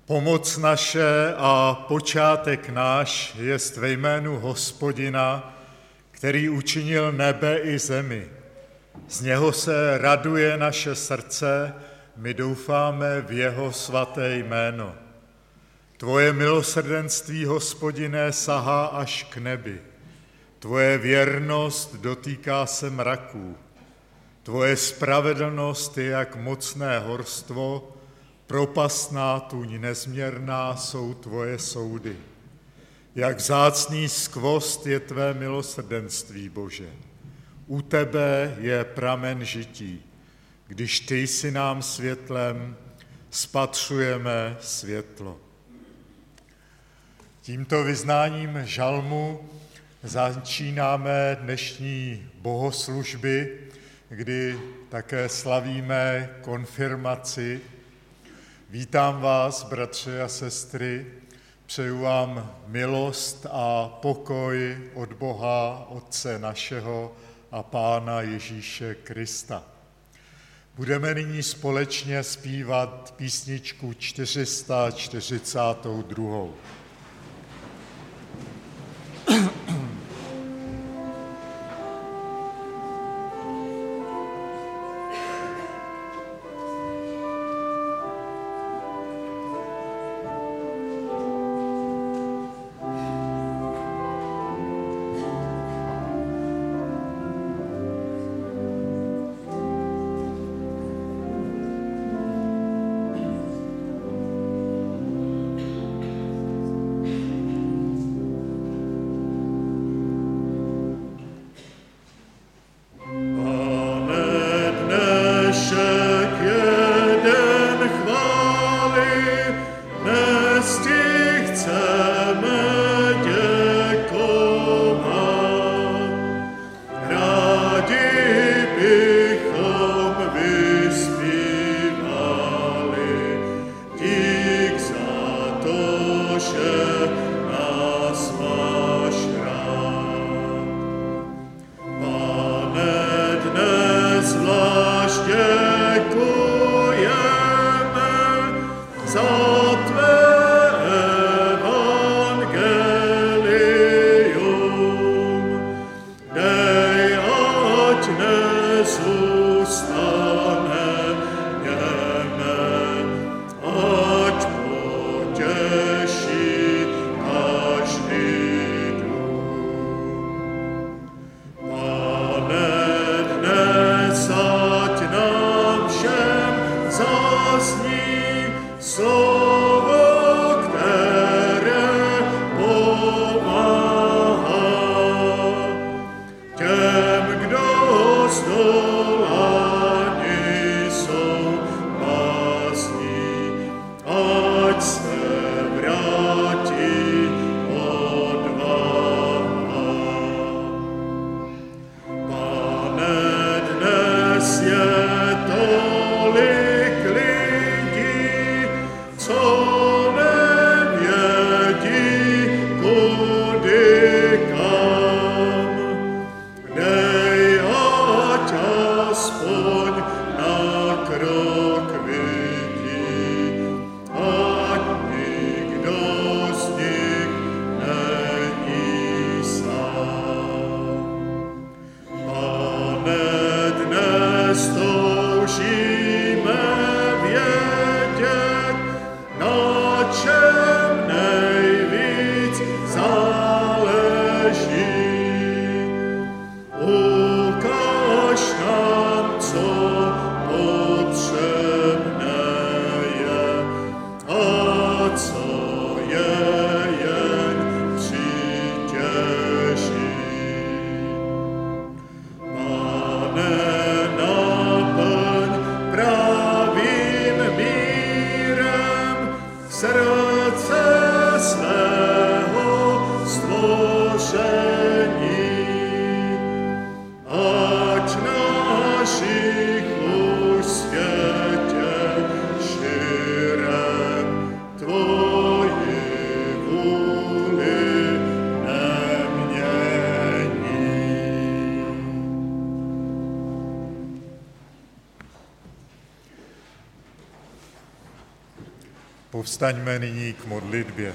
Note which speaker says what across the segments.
Speaker 1: Pomoc naše a počátek náš jest ve jménu Hospodina, který učinil nebe i zemi. Z něho se raduje naše srdce, my doufáme v jeho svaté jméno. Tvoje milosrdenství, Hospodine, sahá až k nebi. Tvoje věrnost dotýká se mraků. Tvoje spravedlnost je jak mocné horstvo, propastná tuň nezměrná jsou tvoje soudy. Jak vzácný skvost je tvé milosrdenství, Bože. U tebe je pramen žití. Když ty jsi nám světlem, spatřujeme světlo. Tímto vyznáním žalmu začínáme dnešní bohoslužby, kdy také slavíme konfirmaci. Vítám vás, bratři a sestry, přeju vám milost a pokoj od Boha, Otce našeho a Pána Ježíše Krista. Budeme nyní společně zpívat písničku 442. Povstaňme nyní k modlitbě.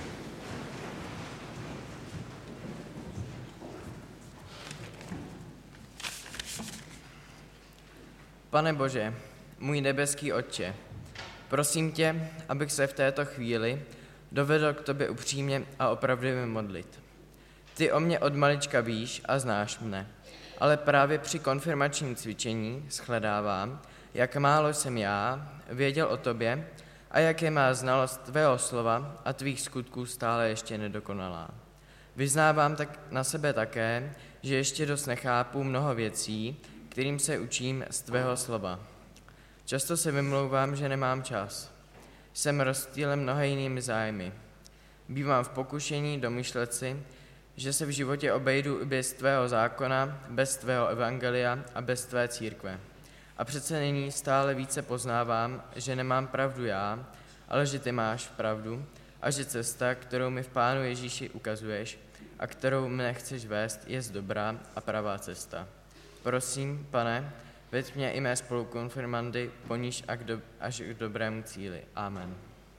Speaker 2: Pane Bože, můj nebeský Otče, prosím tě, abych se v této chvíli dovedl k tobě upřímně a opravdivě modlit. Ty o mě od malička víš a znáš mne, ale právě při konfirmačním cvičení shledávám, jak málo jsem já věděl o tobě a jak je má znalost tvého slova a tvých skutků stále ještě nedokonalá. Vyznávám tak na sebe také, že ještě dost nechápu mnoho věcí, kterým se učím z tvého slova. Často se vymlouvám, že nemám čas. Jsem rozptýlen mnoha jinými zájmy. Bývám v pokušení domýšlet si, že se v životě obejdu i bez tvého zákona, bez tvého evangelia a bez tvé církve. A přece nyní stále více poznávám, že nemám pravdu já, ale že ty máš pravdu a že cesta, kterou mi v Pánu Ježíši ukazuješ a kterou mne chceš vést, je dobrá a pravá cesta. Prosím, Pane, veď mě i mé spolukonfirmandy poníž až k dobrému cíli. Amen.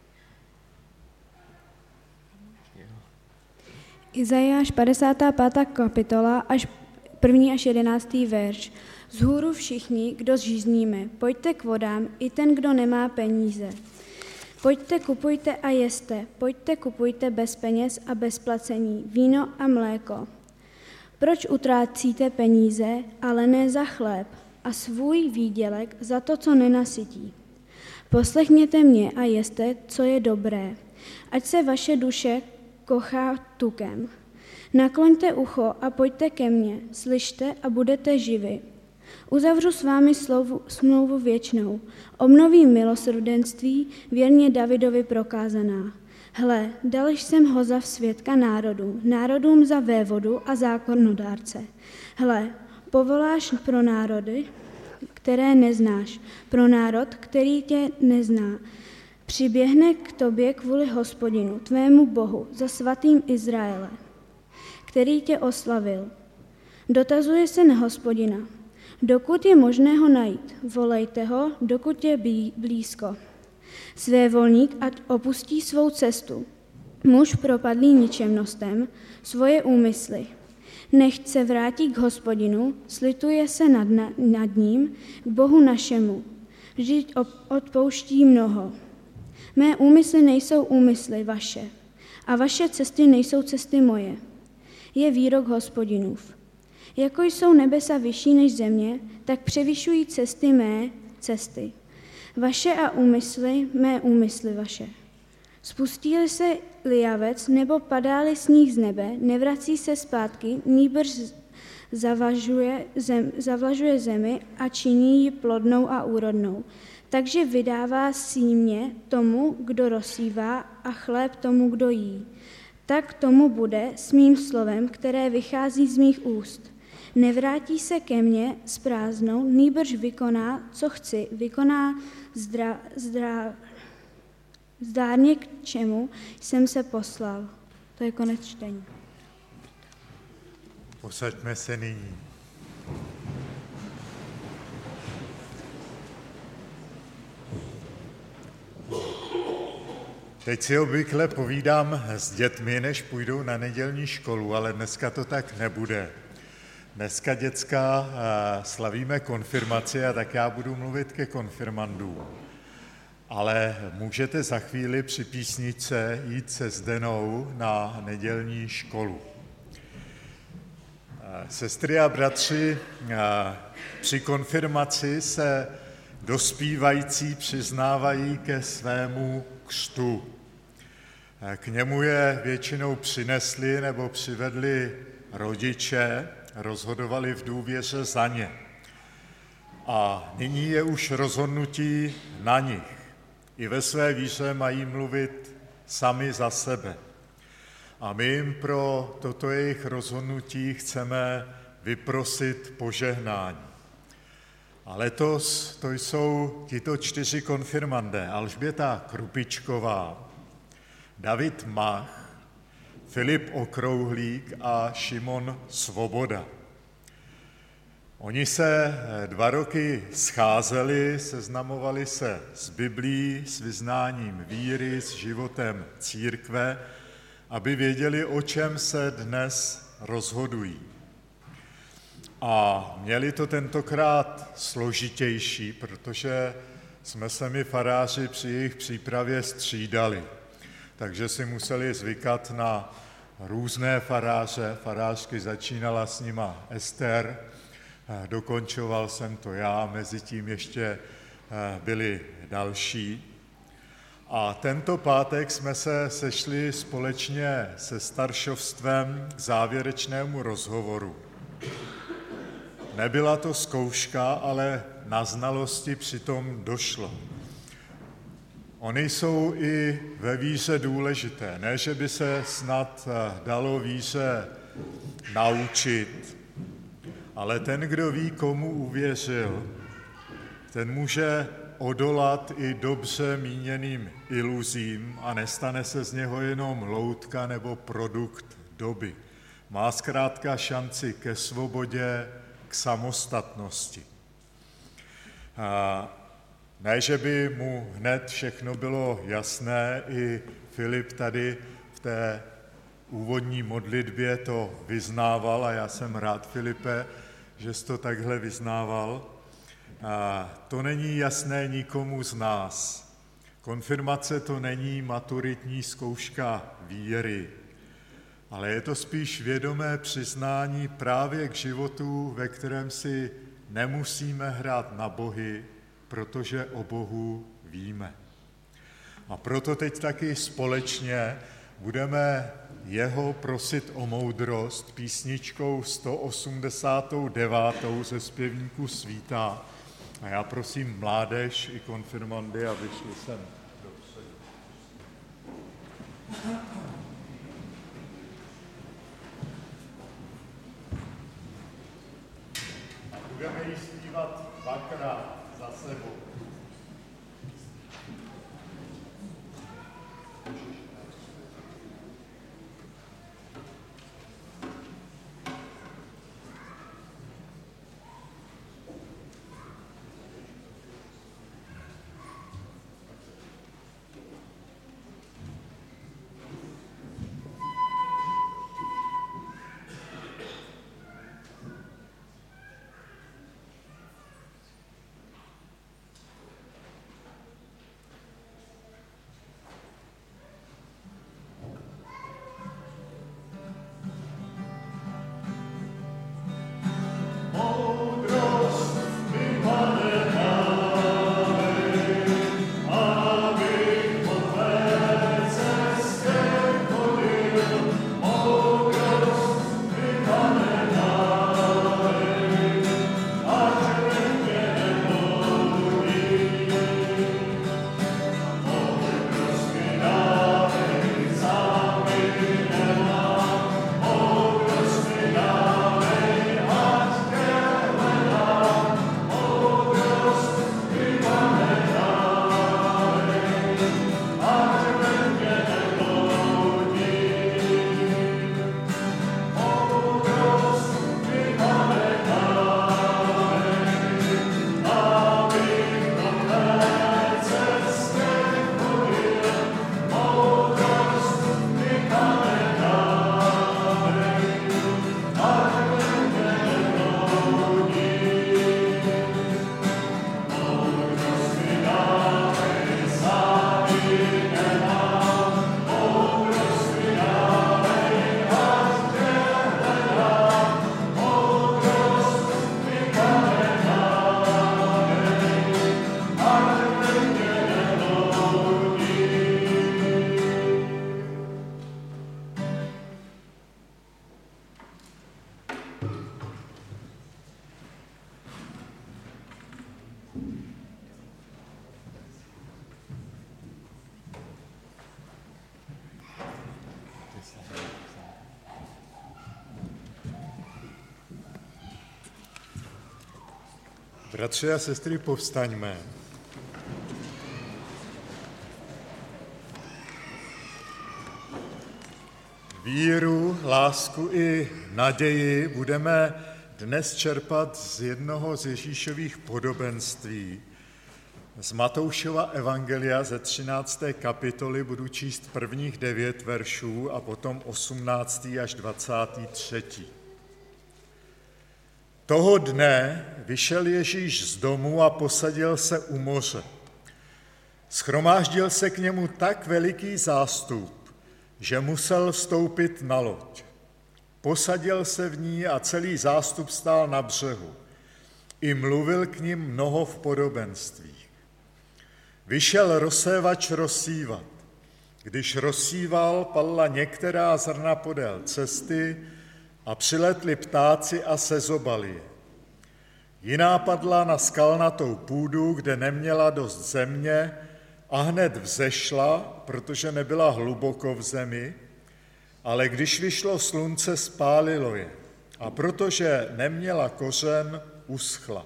Speaker 3: Izajáš 55. kapitola, až 1. až 11. verš. Vzhůru všichni, kdo žízníme, pojďte k vodám, i ten, kdo nemá peníze. Pojďte, kupujte a jeste, pojďte, kupujte bez peněz a bez placení, víno a mléko. Proč utrácíte peníze, ale ne za chléb, a svůj výdělek za to, co nenasytí? Poslechněte mě a jeste, co je dobré, ať se vaše duše kochá tukem. Nakloňte ucho a pojďte ke mně, slyšte a budete živi. Uzavřu s vámi smlouvu věčnou, obnovím milosrdenství, věrně Davidovi prokázaná. Hle, dal jsem ho za svědka národům za vévodu a zákonodárce. Hle, povoláš pro národy, které neznáš, pro národ, který tě nezná. Přiběhne k tobě kvůli Hospodinu, tvému Bohu, za svatým Izraele, který tě oslavil. Dotazuje se na Hospodina. Dokud je možné ho najít, volejte ho, dokud je blízko. Svévolník ať opustí svou cestu. Muž propadlý ničemnostem svoje úmysly. Nechť se vrátí k Hospodinu, slituje se nad ním, k Bohu našemu. Vždyť odpouští mnoho. Mé úmysly nejsou úmysly vaše a vaše cesty nejsou cesty moje. Je výrok Hospodinův. Jako jsou nebesa vyšší než země, tak převyšují cesty mé cesty. Vaše a úmysly, mé úmysly vaše. Spustí-li se lijavec, nebo padá-li sníh z nebe, nevrací se zpátky, nýbrž zavlažuje zemi a činí ji plodnou a úrodnou. Takže vydává símě tomu, kdo rozsívá, a chléb tomu, kdo jí. Tak tomu bude s mým slovem, které vychází z mých úst. Nevrátí se ke mně s prázdnou, nýbrž vykoná, co chci, vykoná zdárně, k čemu jsem se poslal. To je konec čtení.
Speaker 1: Posaďme se nyní. Teď si obvykle povídám s dětmi, než půjdou na nedělní školu, ale dneska to tak nebude. Dneska, děcka, slavíme konfirmaci a tak já budu mluvit ke konfirmandům. Ale můžete za chvíli při písničce jít se Zdenou na nedělní školu. Sestry a bratři, při konfirmaci se dospívající přiznávají ke svému křtu. K němu je většinou přinesli nebo přivedli rodiče, rozhodovali v důvěře za ně. A nyní je už rozhodnutí na nich. I ve své víře mají mluvit sami za sebe. A my jim pro toto jejich rozhodnutí chceme vyprosit požehnání. A letos to jsou tito 4 konfirmandé: Alžběta Krupičková, David Mach, Filip Okrouhlík a Šimon Svoboda. Oni se 2 roky scházeli, seznamovali se s Biblií, s vyznáním víry, s životem církve, aby věděli, o čem se dnes rozhodují. A měli to tentokrát složitější, protože jsme se my faráři při jejich přípravě střídali. Takže si museli zvykat na různé faráře. Farářky začínala s nima Ester, dokončoval jsem to já, mezi tím ještě byli další. A tento pátek jsme se sešli společně se staršovstvem k závěrečnému rozhovoru. Nebyla to zkouška, ale na znalosti přitom došlo. Ony jsou i ve víře důležité. Ne, že by se snad dalo víře naučit, ale ten, kdo ví, komu uvěřil, ten může odolat i dobře míněným iluzím a nestane se z něho jenom loutka nebo produkt doby. Má zkrátka šanci ke svobodě, k samostatnosti. Ne, že by mu hned všechno bylo jasné, i Filip tady v té úvodní modlitbě to vyznával a já jsem rád, Filipe, že jsi to takhle vyznával. To není jasné nikomu z nás. Konfirmace to není maturitní zkouška víry, ale je to spíš vědomé přiznání právě k životu, ve kterém si nemusíme hrát na bohy, protože o Bohu víme. A proto teď taky společně budeme jeho prosit o moudrost písničkou 189. ze zpěvníku Svítá. A já prosím mládež i konfirmandy, aby šli sem dopředu. A budeme ji zpívat 2krát za sebou. Bratři a sestry, povstaňme. Víru, lásku i naději budeme dnes čerpat z jednoho z Ježíšových podobenství, z Matoušova evangelia ze 13. kapitoly budu číst prvních 9 veršů a potom 18. až 23. Toho dne vyšel Ježíš z domu a posadil se u moře. Shromáždil se k němu tak veliký zástup, že musel vstoupit na loď. Posadil se v ní a celý zástup stál na břehu. I mluvil k nim mnoho v podobenstvích. Vyšel rozsévač rozsívat. Když rozsíval, padla některá zrna podél cesty a přiletli ptáci a sezobali je. Jiná padla na skalnatou půdu, kde neměla dost země a hned vzešla, protože nebyla hluboko v zemi, ale když vyšlo slunce, spálilo je a protože neměla kořen, uschla.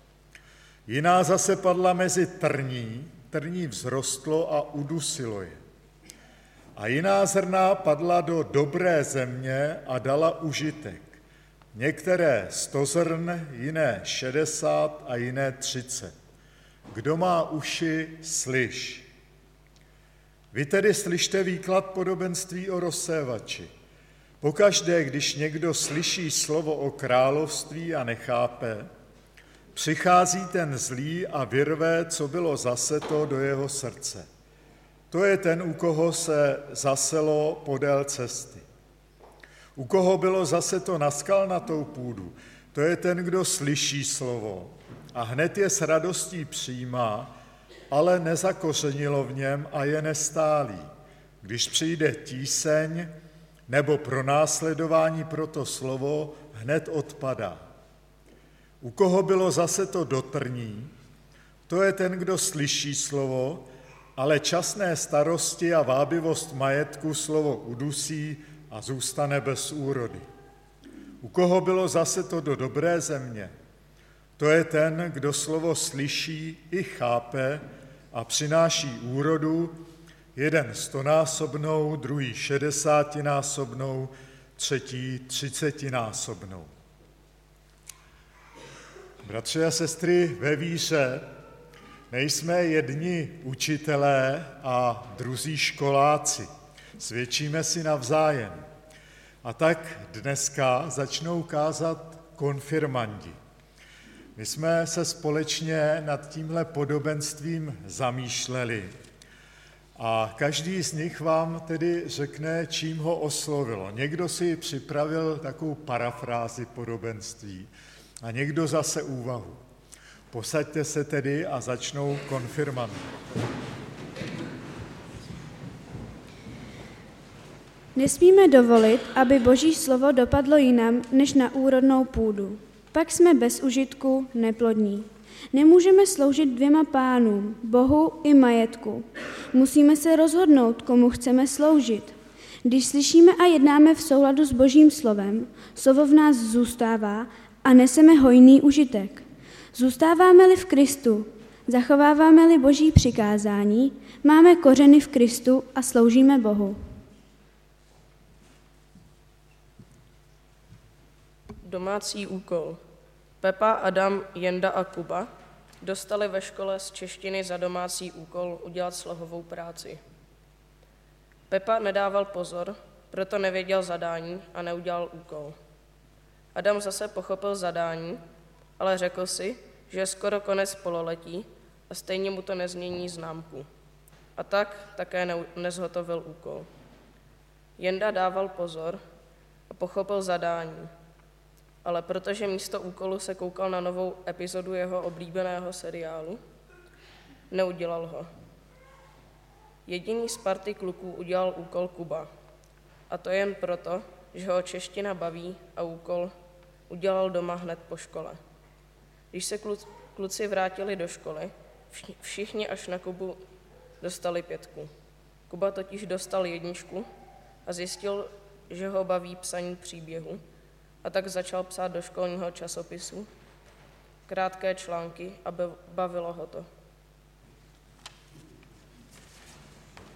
Speaker 1: Jiná zase padla mezi trní vzrostlo a udusilo je. A jiná zrna padla do dobré země a dala užitek. Některé 100 zrn, jiné 60 a jiné 30. Kdo má uši, slyš. Vy tedy slyšte výklad podobenství o rozsévači. Pokaždé, když někdo slyší slovo o království a nechápe, přichází ten zlý a vyrve, co bylo zaseto do jeho srdce. To je ten, u koho se zaselo podél cesty. U koho bylo zaseto na skalnatou půdu, to je ten, kdo slyší slovo a hned je s radostí přijímá, ale nezakořenilo v něm a je nestálý. Když přijde tíseň nebo pronásledování pro to slovo, hned odpadá. U koho bylo zaseto do trní, to je ten, kdo slyší slovo, ale časné starosti a vábivost majetku slovo udusí a zůstane bez úrody. U koho bylo zaseto do dobré země, to je ten, kdo slovo slyší i chápe a přináší úrodu, jeden 100násobnou, druhý 60násobnou, třetí 30násobnou. Bratři a sestry, ve víře nejsme jedni učitelé a druzí školáci. Svědčíme si navzájem. A tak dneska začnou kázat konfirmandi. My jsme se společně nad tímhle podobenstvím zamýšleli a každý z nich vám tedy řekne, čím ho oslovilo. Někdo si připravil takovou parafrázi podobenství a někdo zase úvahu. Posaďte se tedy a začnou konfirmandi.
Speaker 3: Nesmíme dovolit, aby Boží slovo dopadlo jinam než na úrodnou půdu. Pak jsme bez užitku, neplodní. Nemůžeme sloužit 2 pánům, Bohu i majetku. Musíme se rozhodnout, komu chceme sloužit. Když slyšíme a jednáme v souladu s Božím slovem, slovo v nás zůstává a neseme hojný užitek. Zůstáváme-li v Kristu, zachováváme-li Boží přikázání, máme kořeny v Kristu a sloužíme Bohu.
Speaker 4: Domácí úkol. Pepa, Adam, Jenda a Kuba dostali ve škole z češtiny za domácí úkol udělat slohovou práci. Pepa nedával pozor, proto nevěděl zadání a neudělal úkol. Adam zase pochopil zadání, ale řekl si, že je skoro konec pololetí a stejně mu to nezmění známku. A tak také nezhotovil úkol. Jenda dával pozor a pochopil zadání, ale protože místo úkolu se koukal na novou epizodu jeho oblíbeného seriálu, neudělal ho. Jediný z party kluků udělal úkol Kuba. A to jen proto, že ho čeština baví a úkol udělal doma hned po škole. Když se kluci vrátili do školy, všichni až na Kubu dostali 5. Kuba totiž dostal 1 a zjistil, že ho baví psaní příběhu, a tak začal psát do školního časopisu krátké články a bavilo ho to.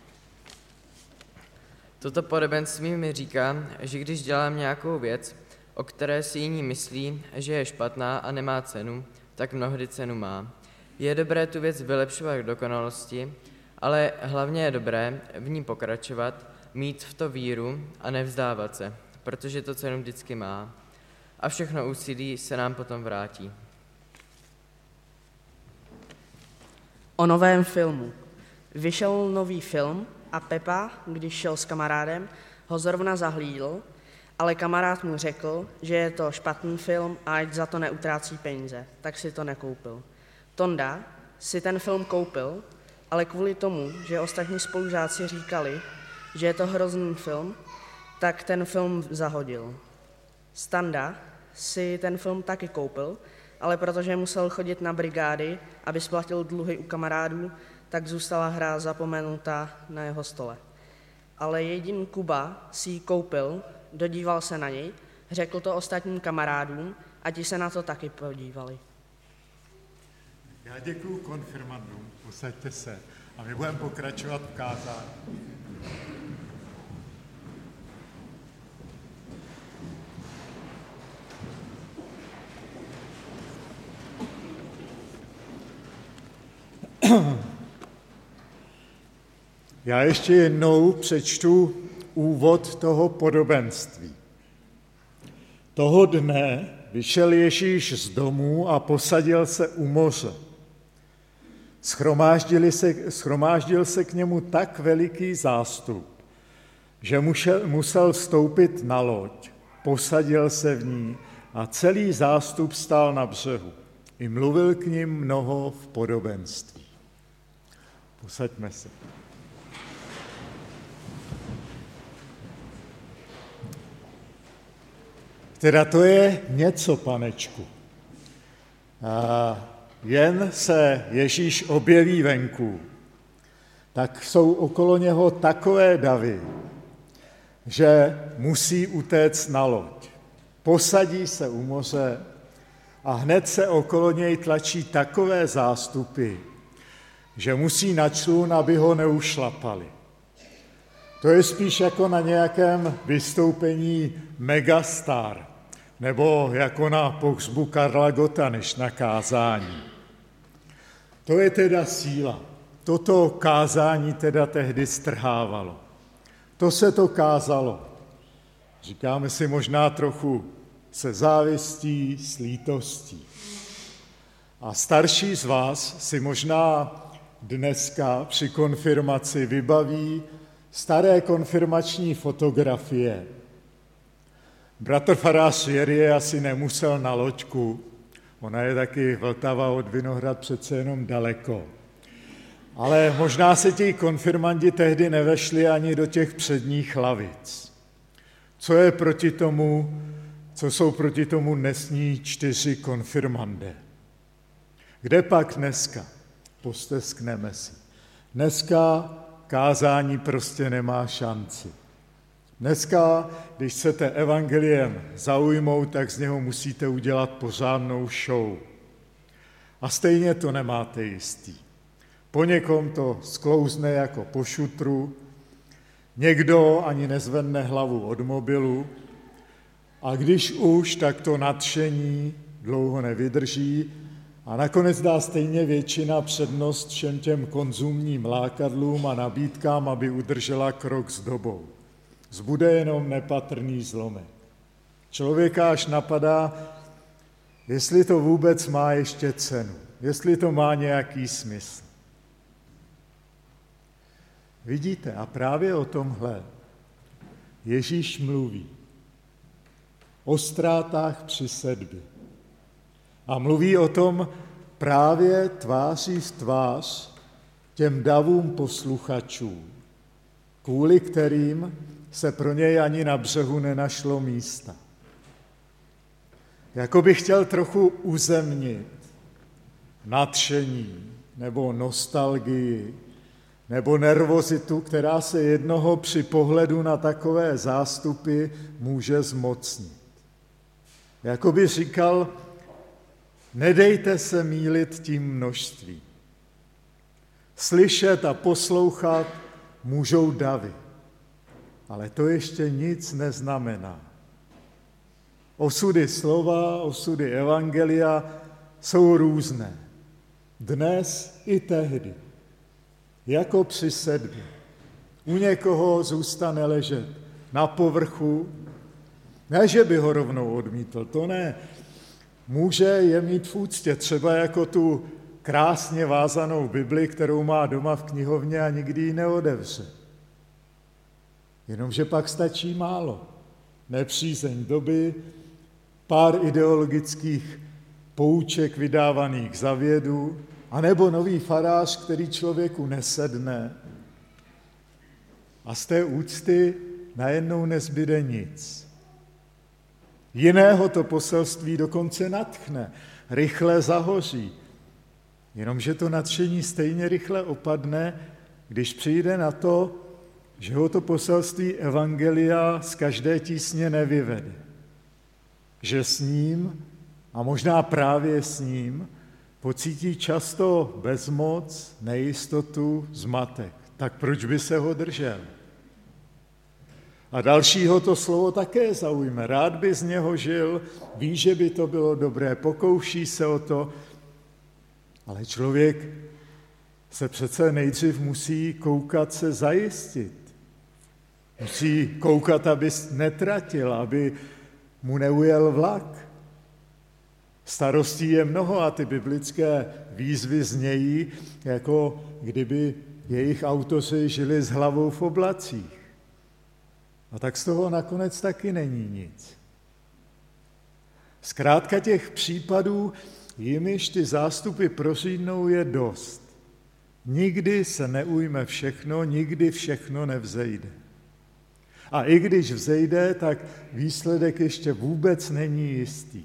Speaker 2: Toto podobenství mi říká, že když dělám nějakou věc o které si jiní myslí, že je špatná a nemá cenu, tak mnohdy cenu má. Je dobré tu věc vylepšovat k dokonalosti, ale hlavně je dobré v ní pokračovat, mít v to víru a nevzdávat se, protože to cenu vždycky má. A všechno úsilí se nám potom vrátí.
Speaker 5: O novém filmu. Vyšel nový film a Pepa, když šel s kamarádem, ho zrovna zahlídl, ale kamarád mu řekl, že je to špatný film a ať za to neutrácí peníze, tak si to nekoupil. Tonda si ten film koupil, ale kvůli tomu, že ostatní spolužáci říkali, že je to hrozný film, tak ten film zahodil. Standa si ten film taky koupil, ale protože musel chodit na brigády, aby splatil dluhy u kamarádů, tak zůstala hra zapomenutá na jeho stole. Ale jediný Kuba si ji koupil, dodíval se na něj, řekl to ostatním kamarádům a ti se na to taky podívali.
Speaker 1: Já děkuju konfirmandům, posaďte se a my budeme pokračovat v kázání. Já ještě jednou přečtu úvod toho podobenství. Toho dne vyšel Ježíš z domu a posadil se u moře. Shromáždil se k němu tak veliký zástup, že musel vstoupit na loď, posadil se v ní a celý zástup stál na břehu. I mluvil k nim mnoho v podobenství. Posaďme se. Teda to je něco, panečku. Jen se Ježíš objeví venku, tak jsou okolo něho takové davy, že musí utéct na loď. Posadí se u moře a hned se okolo něj tlačí takové zástupy, že musí na člun, aby ho neušlapali. To je spíš jako na nějakém vystoupení Megastar, nebo jako na pohřbu Karla Gotta, než na kázání. To je teda síla. Toto kázání teda tehdy strhávalo. To se to kázalo. Říkáme si možná trochu se závistí, s lítostí. A starší z vás si možná dneska při konfirmaci vybaví staré konfirmační fotografie. Bratr farář Jerry asi nemusel na loďku, ona je taky Vltava od Vinohrad přece jenom daleko. Ale možná se ti konfirmandi tehdy nevešli ani do těch předních lavic. Co jsou proti tomu dnesní 4 konfirmandé? Kde pak dneska? Posteskneme si. Dneska kázání prostě nemá šanci. Dneska, když chcete evangeliem zaujmout, tak z něho musíte udělat pořádnou show. A stejně to nemáte jistý. Po někom to sklouzne jako po šutru, někdo ani nezvedne hlavu od mobilu a když už, tak to nadšení dlouho nevydrží a nakonec dá stejně většina přednost všem těm konzumním lákadlům a nabídkám, aby udržela krok s dobou. Zbude jenom nepatrný zlomek. Člověka až napadá, jestli to vůbec má ještě cenu, jestli to má nějaký smysl. Vidíte, a právě o tomhle Ježíš mluví. O ztrátách při sedbě. A mluví o tom právě tváří v tvář těm davům posluchačů, kvůli kterým se pro něj ani na břehu nenašlo místa. Jako bych chtěl trochu uzemnit nadšení nebo nostalgii nebo nervozitu, která se jednoho při pohledu na takové zástupy může zmocnit. Jako by říkal, nedejte se mýlit tím množstvím. Slyšet a poslouchat můžou davy, ale to ještě nic neznamená. Osudy slova, osudy evangelia jsou různé. Dnes i tehdy. Jako při sedmi. U někoho zůstane ležet na povrchu, ne, že by ho rovnou odmítl, to ne. Může je mít v úctě, třeba jako tu krásně vázanou Bibli, kterou má doma v knihovně a nikdy ji neotevře. Jenomže pak stačí málo. Nepřízeň doby, pár ideologických pouček vydávaných za vědu, anebo nový farář, který člověku nesedne. A z té úcty najednou nezbyde nic. Jiného to poselství dokonce nadchne, rychle zahoří. Jenomže to nadšení stejně rychle opadne, když přijde na to, že ho to poselství evangelia z každé tísně nevyvede. Že s ním, a možná právě s ním, pocítí často bezmoc, nejistotu, zmatek. Tak proč by se ho držel? A dalšího to slovo také zaujme. Rád by z něho žil, ví, že by to bylo dobré, pokouší se o to, ale člověk se přece nejdřív musí koukat se zajistit. Musí koukat, aby netratil, aby mu neujel vlak. Starostí je mnoho a ty biblické výzvy znějí, jako kdyby jejich autoři žili s hlavou v oblacích. A tak z toho nakonec taky není nic. Zkrátka těch případů, jimiž ty zástupy prořídnou, je dost. Nikdy se neujme všechno, nikdy všechno nevzejde. A i když vzejde, tak výsledek ještě vůbec není jistý.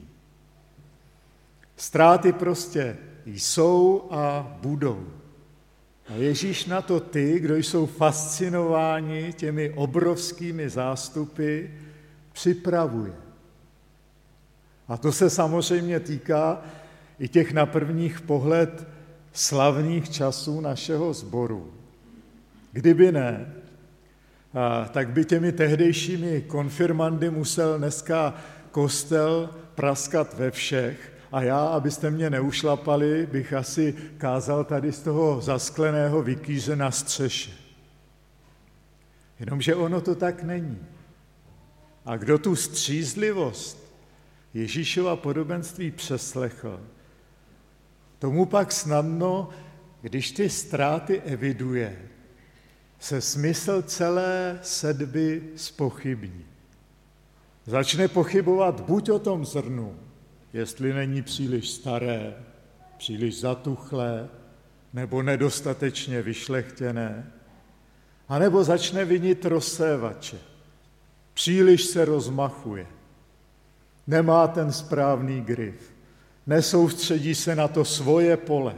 Speaker 1: Ztráty prostě jsou a budou. A Ježíš na to ty, kdo jsou fascinováni těmi obrovskými zástupy, připravuje. A to se samozřejmě týká i těch na prvních pohled slavných časů našeho sboru. Kdyby ne, tak by těmi tehdejšími konfirmandy musel dneska kostel praskat ve všech a já, abyste mě neušlapali, bych asi kázal tady z toho zaskleného vikýře na střeše. Jenomže ono to tak není. A kdo tu střízlivost Ježíšova podobenství přeslechl, tomu pak snadno, když ty ztráty eviduje, se smysl celé sedby zpochybní. Začne pochybovat buď o tom zrnu, jestli není příliš staré, příliš zatuchlé, nebo nedostatečně vyšlechtěné, anebo začne vinit rozsévače. Příliš se rozmachuje, nemá ten správný grif, nesoustředí se na to svoje pole.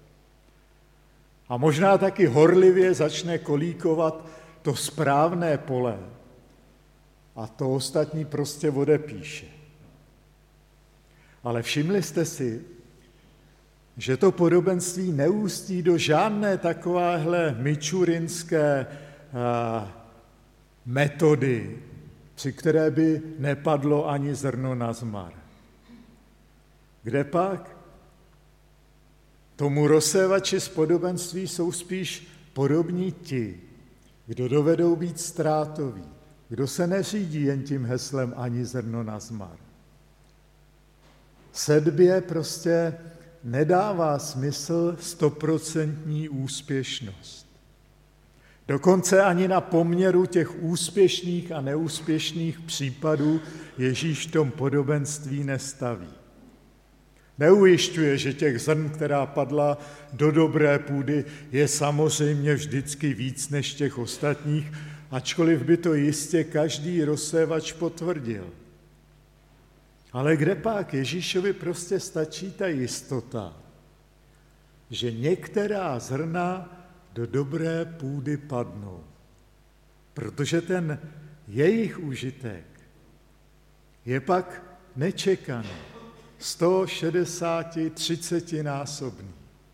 Speaker 1: A možná taky horlivě začne kolíkovat to správné pole a to ostatní prostě odepíše. Ale všimli jste si, že to podobenství neústí do žádné takovéhle mičurinské metody, při které by nepadlo ani zrno na zmar. Kde pak? Tomu rozsévači z podobenství jsou spíš podobní ti, kdo dovedou být ztrátoví, kdo se neřídí jen tím heslem ani zrno na zmar. Sedbě prostě nedává smysl 100% úspěšnost. Dokonce ani na poměru těch úspěšných a neúspěšných případů Ježíš v tom podobenství nestaví. Neujišťuje, že těch zrn, která padla do dobré půdy, je samozřejmě vždycky víc než těch ostatních, ačkoliv by to jistě každý rozsévač potvrdil. Ale kde pak? Ježíšovi prostě stačí ta jistota, že některá zrna do dobré půdy padnou, protože ten jejich užitek je pak nečekaný, 160-30násobný.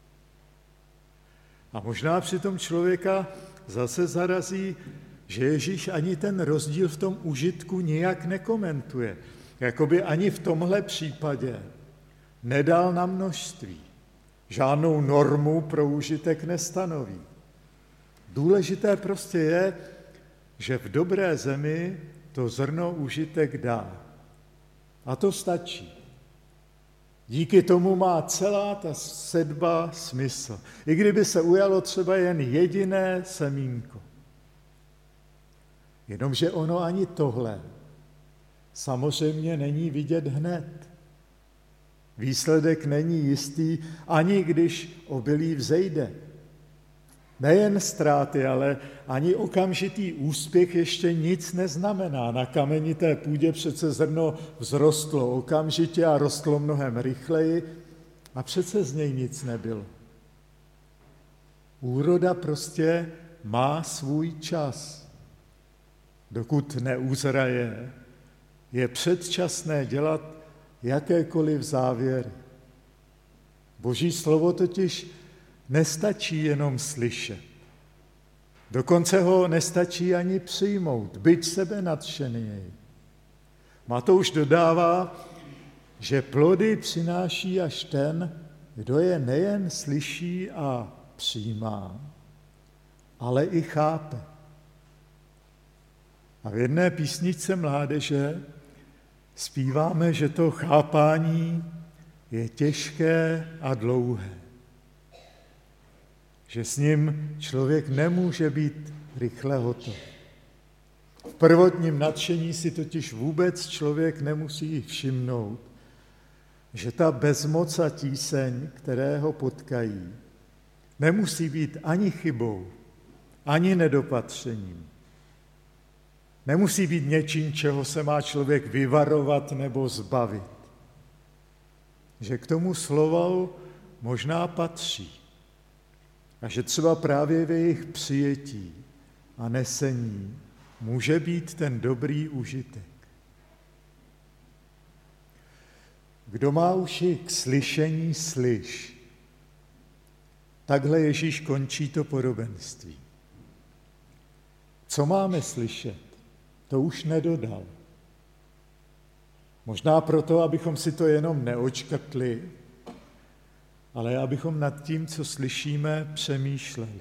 Speaker 1: A možná přitom člověka zase zarazí, že Ježíš ani ten rozdíl v tom užitku nijak nekomentuje. jakoby ani v tomhle případě nedal na množství. Žádnou normu pro užitek nestanoví. Důležité prostě je, že v dobré zemi to zrno užitek dá. A to stačí. Díky tomu má celá ta sedba smysl. I kdyby se ujalo třeba jen jediné semínko. Jenomže ono ani tohle samozřejmě není vidět hned. Výsledek není jistý, ani když obilí vzejde. Nejen ztráty, ale ani okamžitý úspěch ještě nic neznamená. Na kamenité půdě přece zrno vzrostlo okamžitě a rostlo mnohem rychleji a přece z něj nic nebylo. Úroda prostě má svůj čas. Dokud neuzraje, je předčasné dělat jakékoliv závěry. Boží slovo totiž nestačí jenom slyšet. Dokonce ho nestačí ani přijmout, byť sebenadšený. Matouš dodává, že plody přináší až ten, kdo je nejen slyší a přijímá, ale i chápe. A v jedné písničce mládeže zpíváme, že to chápání je těžké a dlouhé. Že s ním člověk nemůže být rychle hotov. V prvotním nadšení si totiž vůbec člověk nemusí všimnout, že ta bezmoc a tíseň, které ho potkají, nemusí být ani chybou, ani nedopatřením. Nemusí být něčím, čeho se má člověk vyvarovat nebo zbavit. Že k tomu slovu možná patří. A že třeba právě v jejich přijetí a nesení může být ten dobrý užitek. Kdo má uši k slyšení, slyš. Takhle Ježíš končí to podobenství. Co máme slyšet? To už nedodal. Možná proto, abychom si to jenom neočkrtli, ale abychom nad tím, co slyšíme, přemýšleli.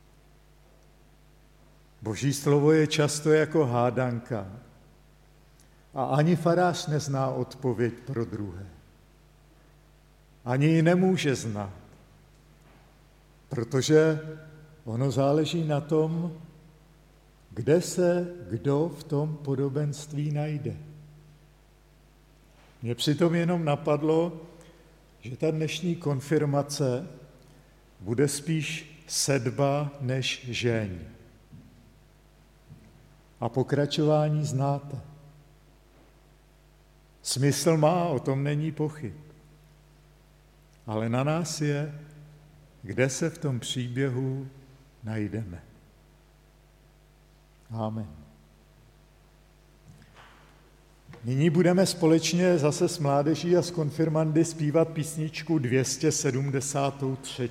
Speaker 1: Boží slovo je často jako hádanka a ani farář nezná odpověď pro druhé. Ani ji nemůže znát, protože ono záleží na tom, kde se kdo v tom podobenství najde. Mně přitom jenom napadlo, že ta dnešní konfirmace bude spíš sedba než žeň. A pokračování znáte. Smysl má, o tom není pochyb. Ale na nás je, kde se v tom příběhu najdeme. Amen. Nyní budeme společně zase s mládeží a s konfirmandy zpívat písničku 273.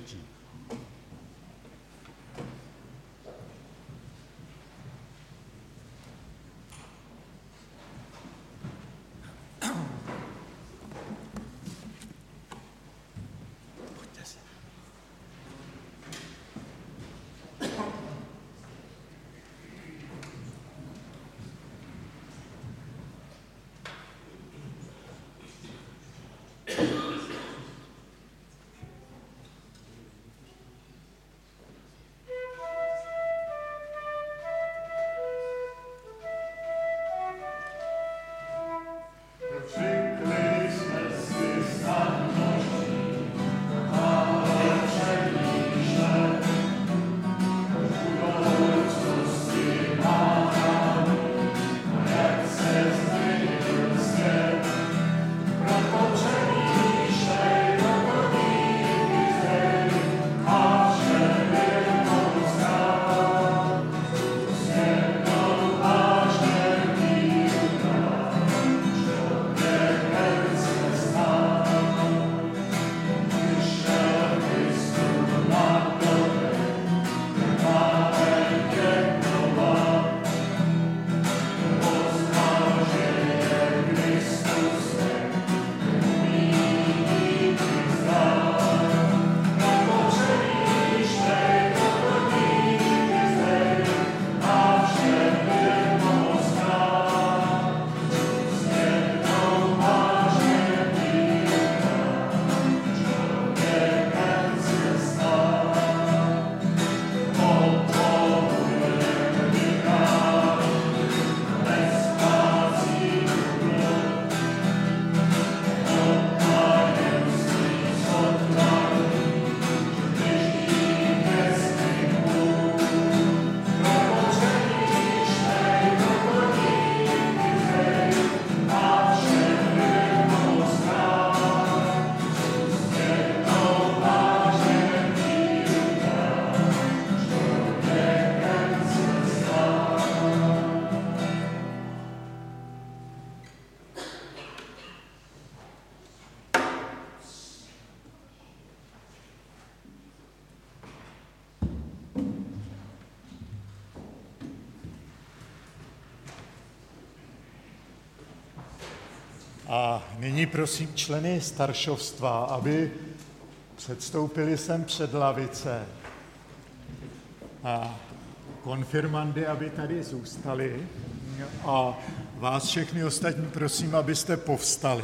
Speaker 1: A nyní prosím členy staršovstva, aby předstoupili sem před lavice. A konfirmandy, aby tady zůstali. A vás všechny ostatní prosím, abyste povstali.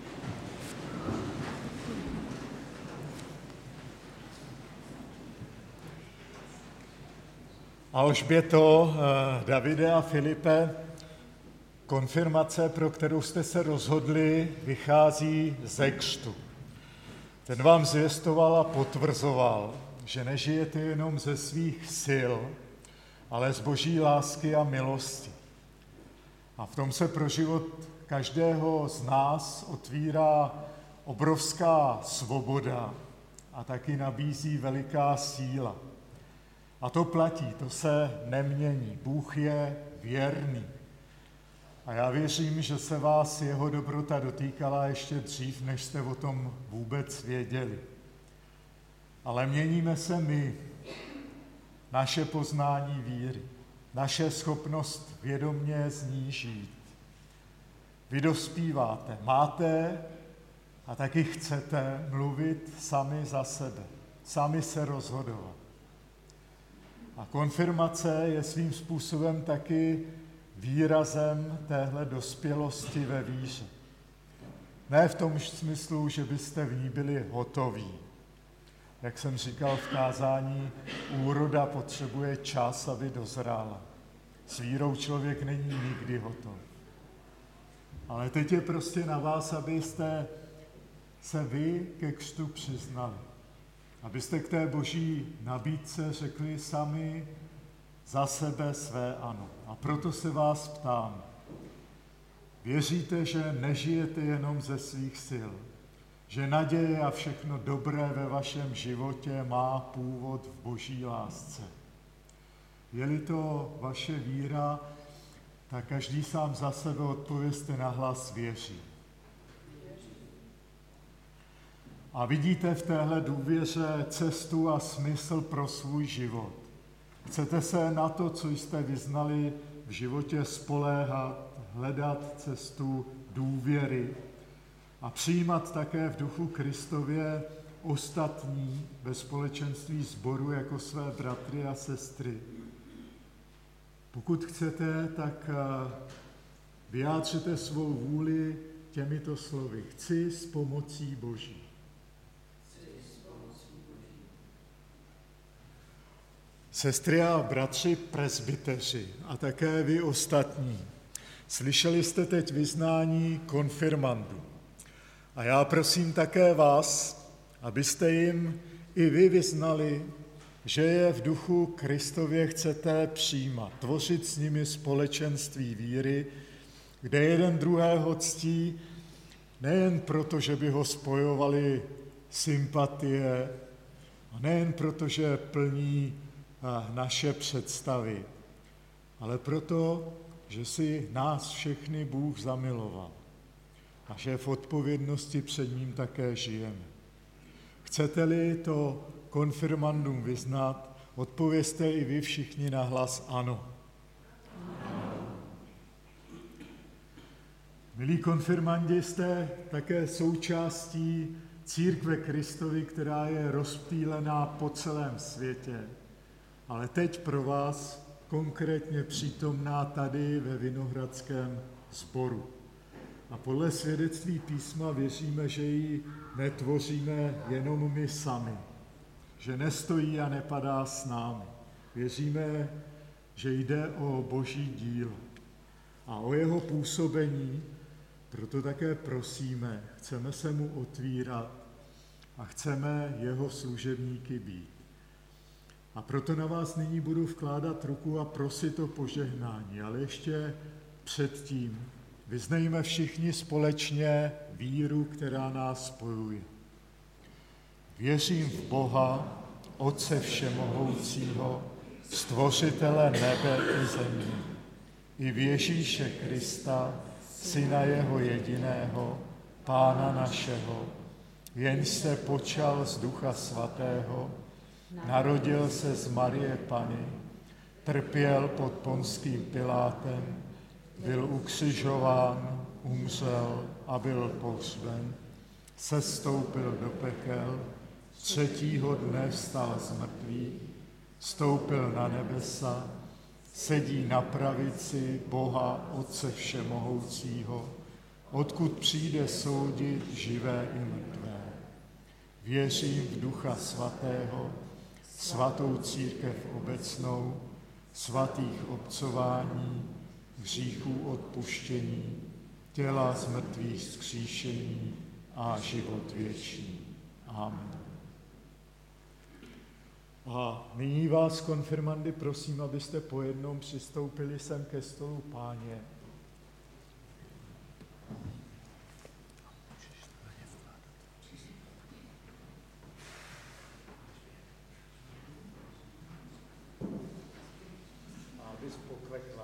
Speaker 1: Alžběto, Davide a Filipe, konfirmace, pro kterou jste se rozhodli, vychází ze křtu. Ten vám zvěstoval a potvrzoval, že nežijete jenom ze svých sil, ale z boží lásky a milosti. A v tom se pro život každého z nás otvírá obrovská svoboda a taky nabízí veliká síla. A to platí, to se nemění. Bůh je věrný. A já věřím, že se vás jeho dobrota dotýkala ještě dřív, než jste o tom vůbec věděli. Ale měníme se my, naše poznání víry, naše schopnost vědomě z ní žít. Vy dospíváte, máte a taky chcete mluvit sami za sebe, sami se rozhodovat. A konfirmace je svým způsobem taky výrazem téhle dospělosti ve víře. Ne v tom smyslu, že byste v ní byli hotoví. Jak jsem říkal v kázání, úroda potřebuje čas, aby dozrála. S vírou člověk není nikdy hotov. Ale teď je prostě na vás, abyste se vy ke křtu přiznali. Abyste k té boží nabídce řekli sami za sebe své ano. A proto se vás ptám. Věříte, že nežijete jenom ze svých sil? Že naděje a všechno dobré ve vašem životě má původ v boží lásce? Je-li to vaše víra, tak každý sám za sebe odpovězte nahlas věří. A vidíte v téhle důvěře cestu a smysl pro svůj život. Chcete se na to, co jste vyznali v životě, spoléhat, hledat cestu důvěry a přijímat také v duchu Kristově ostatní ve společenství sboru jako své bratry a sestry. Pokud chcete, tak vyjádřete svou vůli těmito slovy. Chci s pomocí Boží. Sestry a bratři presbyteři a také vy ostatní, slyšeli jste teď vyznání konfirmandů. A já prosím také vás, abyste jim i vy vyznali, že je v duchu Kristově chcete přijímat, tvořit s nimi společenství víry, kde jeden druhého ctí nejen proto, že by ho spojovali sympatie, a nejen proto, že plní naše představy, ale proto, že si nás všechny Bůh zamiloval a že v odpovědnosti před ním také žijeme. Chcete-li to konfirmandům vyznat, odpovězte i vy všichni nahlas ano. Milí konfirmandi, jste také součástí církve Kristovy, která je rozptýlená po celém světě, ale teď pro vás konkrétně přítomná tady ve Vinohradském sboru. A podle svědectví písma věříme, že ji netvoříme jenom my sami, že nestojí a nepadá s námi. Věříme, že jde o boží dílo a o jeho působení, proto také prosíme, chceme se mu otvírat a chceme jeho služebníky být. A proto na vás nyní budu vkládat ruku a prosit o požehnání, ale ještě předtím vyznejme všichni společně víru, která nás spojuje. Věřím v Boha, Otce všemohoucího, stvořitele nebe i země, i v Ježíše Krista, Syna jeho jediného, Pána našeho, jenž se počal z Ducha Svatého, narodil se z Marie Panny, trpěl pod Ponským Pilátem, byl ukřižován, umřel a byl pohřben, sestoupil do pekel, třetího dne vstal z mrtvých, stoupil na nebesa, sedí na pravici Boha Otce Všemohoucího, odkud přijde soudit živé i mrtvé. Věřím v Ducha Svatého, svatou církev obecnou, svatých obcování, hříchů odpuštění, těla z mrtvých vzkříšení a život věčný. Amen. A nyní vás, konfirmandy, prosím, abyste po jednom přistoupili sem ke stolu Páně. Abys poklekla.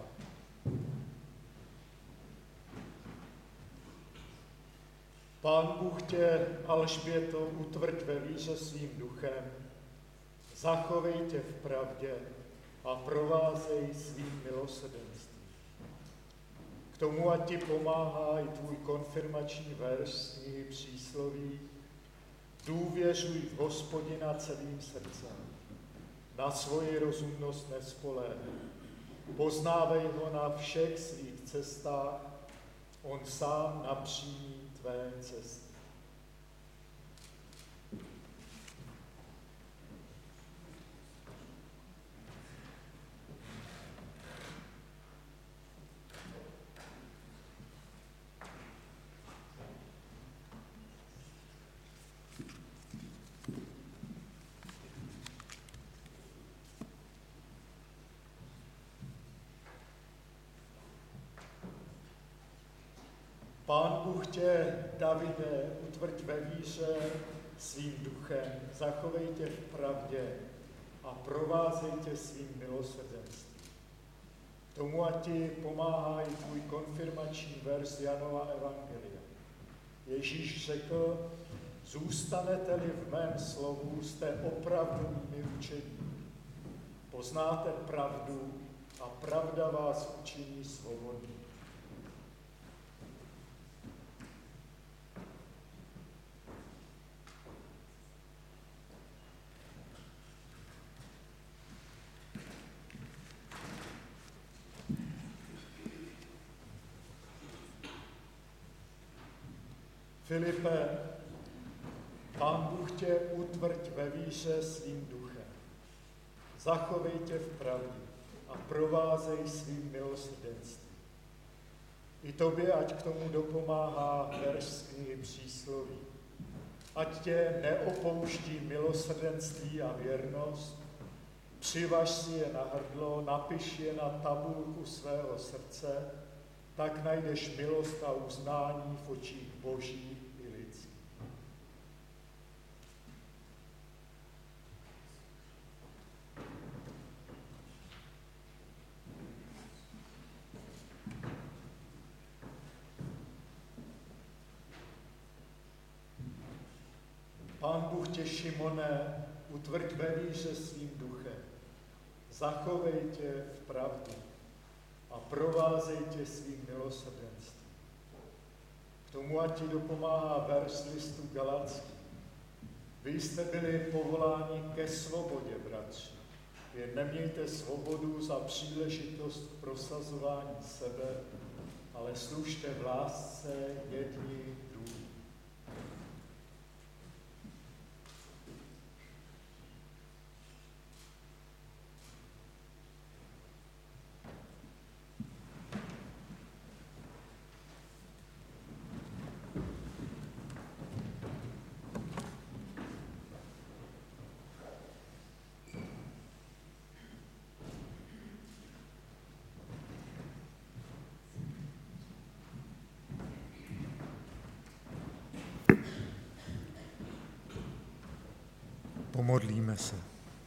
Speaker 1: Pán Bůh tě, Alžběto, utvrď ve víře svým duchem, zachovej tě v pravdě a provázej svým milosrdenstvím. K tomu ať ti pomáhá i tvůj konfirmační verš z knihy Přísloví. Důvěřuj v Hospodina celým srdcem, na svoji rozumnost nespoléhej. Poznávej ho na všech svých cestách, on sám napřímí tvé cesty. Pán Bůh tě, Davide, utvrď ve víře svým duchem, zachovej tě v pravdě a provázej tě svým milosrdenstvím. K tomu ať ti pomáhá i tvůj konfirmační verš Janova evangelia. Ježíš řekl, zůstanete-li v mém slovu, jste opravdovými učedníky. Poznáte pravdu a pravda vás učiní svobodný. Filipe, Pán Bůh tě utvrď ve víře svým duchem. Zachovej tě v pravdě a provázej svým milosrdenstvím. I tobě, ať k tomu dopomáhá verš z knihy Přísloví. Ať tě neopouští milosrdenství a věrnost, přivaž si je na hrdlo, napiš je na tabulku svého srdce, tak najdeš milost a uznání v očích Boží i lidských. Pán Bůh tě, Šimone, utvrď ve víře svým duchem. Zachovej tě v pravdě a provázej tě svým milosrdenstvím. K tomu ať ti dopomáhá verš z listu Galatským. Vy jste byli povoláni ke svobodě, bratři. Jen nemějte svobodu za příležitost k prosazování sebe, ale služte v lásce jedni druhým. Pomodlíme se.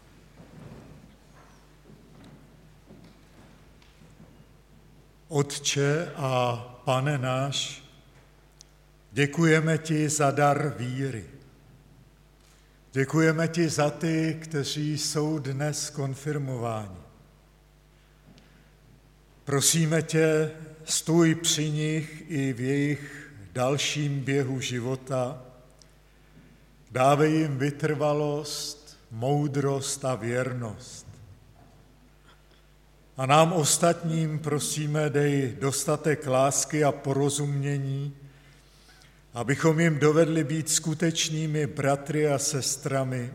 Speaker 1: Otče a Pane náš, děkujeme ti za dar víry. Děkujeme ti za ty, kteří jsou dnes konfirmováni. Prosíme tě, stůj při nich i v jejich dalším běhu života, dávej jim vytrvalost, moudrost a věrnost. A nám ostatním, prosíme, dej dostatek lásky a porozumění, abychom jim dovedli být skutečnými bratry a sestrami.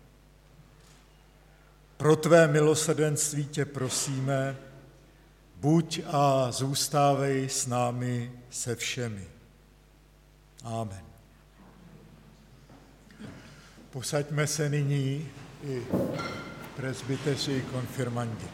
Speaker 1: Pro tvé milosrdenství tě prosíme, buď a zůstávej s námi se všemi. Amen. Posaďme se nyní i presbyteři, i konfirmandi.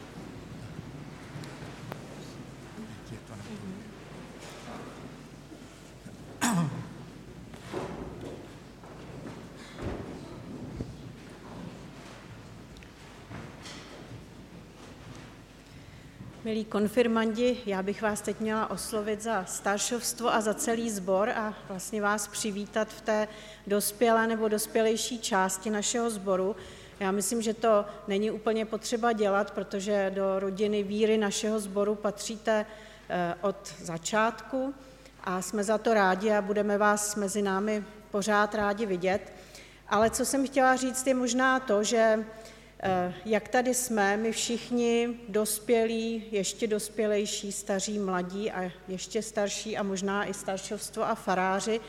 Speaker 6: Milí konfirmandi, já bych vás teď měla oslovit za staršovstvo a za celý sbor a vlastně vás přivítat v té dospělé nebo dospělejší části našeho sboru. Já myslím, že to není úplně potřeba dělat, protože do rodiny víry našeho sboru patříte od začátku a jsme za to rádi a budeme vás mezi námi pořád rádi vidět. Ale co jsem chtěla říct je možná to, že jak tady jsme, my všichni dospělí, ještě dospělejší, staří, mladí a ještě starší a možná i staršovstvo a faráři,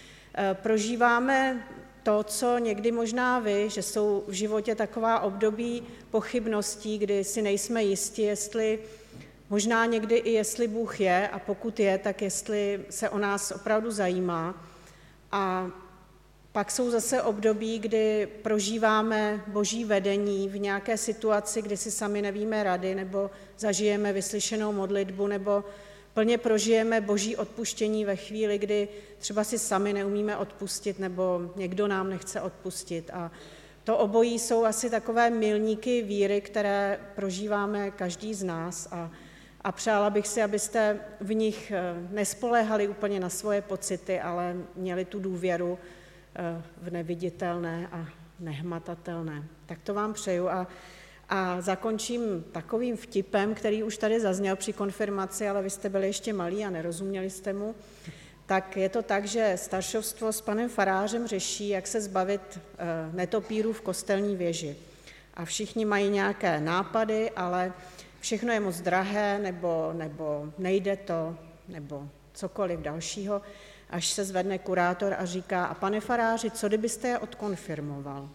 Speaker 6: prožíváme to, co někdy možná vy, že jsou v životě taková období pochybností, kdy si nejsme jisti, jestli možná někdy i jestli Bůh je a pokud je, tak jestli se o nás opravdu zajímá. A pak jsou zase období, kdy prožíváme Boží vedení v nějaké situaci, kdy si sami nevíme rady, nebo zažijeme vyslyšenou modlitbu, nebo plně prožijeme Boží odpuštění ve chvíli, kdy třeba si sami neumíme odpustit, nebo někdo nám nechce odpustit. A to obojí jsou asi takové milníky víry, které prožíváme každý z nás. A přála bych si, abyste v nich nespoléhali úplně na svoje pocity, ale měli tu důvěru v neviditelné a nehmatatelné. Tak to vám přeju a zakončím takovým vtipem, který už tady zazněl při konfirmaci, ale vy jste byli ještě malí a nerozuměli jste mu. Tak je to tak, že staršovstvo s panem farářem řeší, jak se zbavit netopírů v kostelní věži. A všichni mají nějaké nápady, ale všechno je moc drahé, nebo nejde to, nebo cokoliv dalšího, až se zvedne kurátor a říká, a pane faráři, co kdybyste je odkonfirmoval?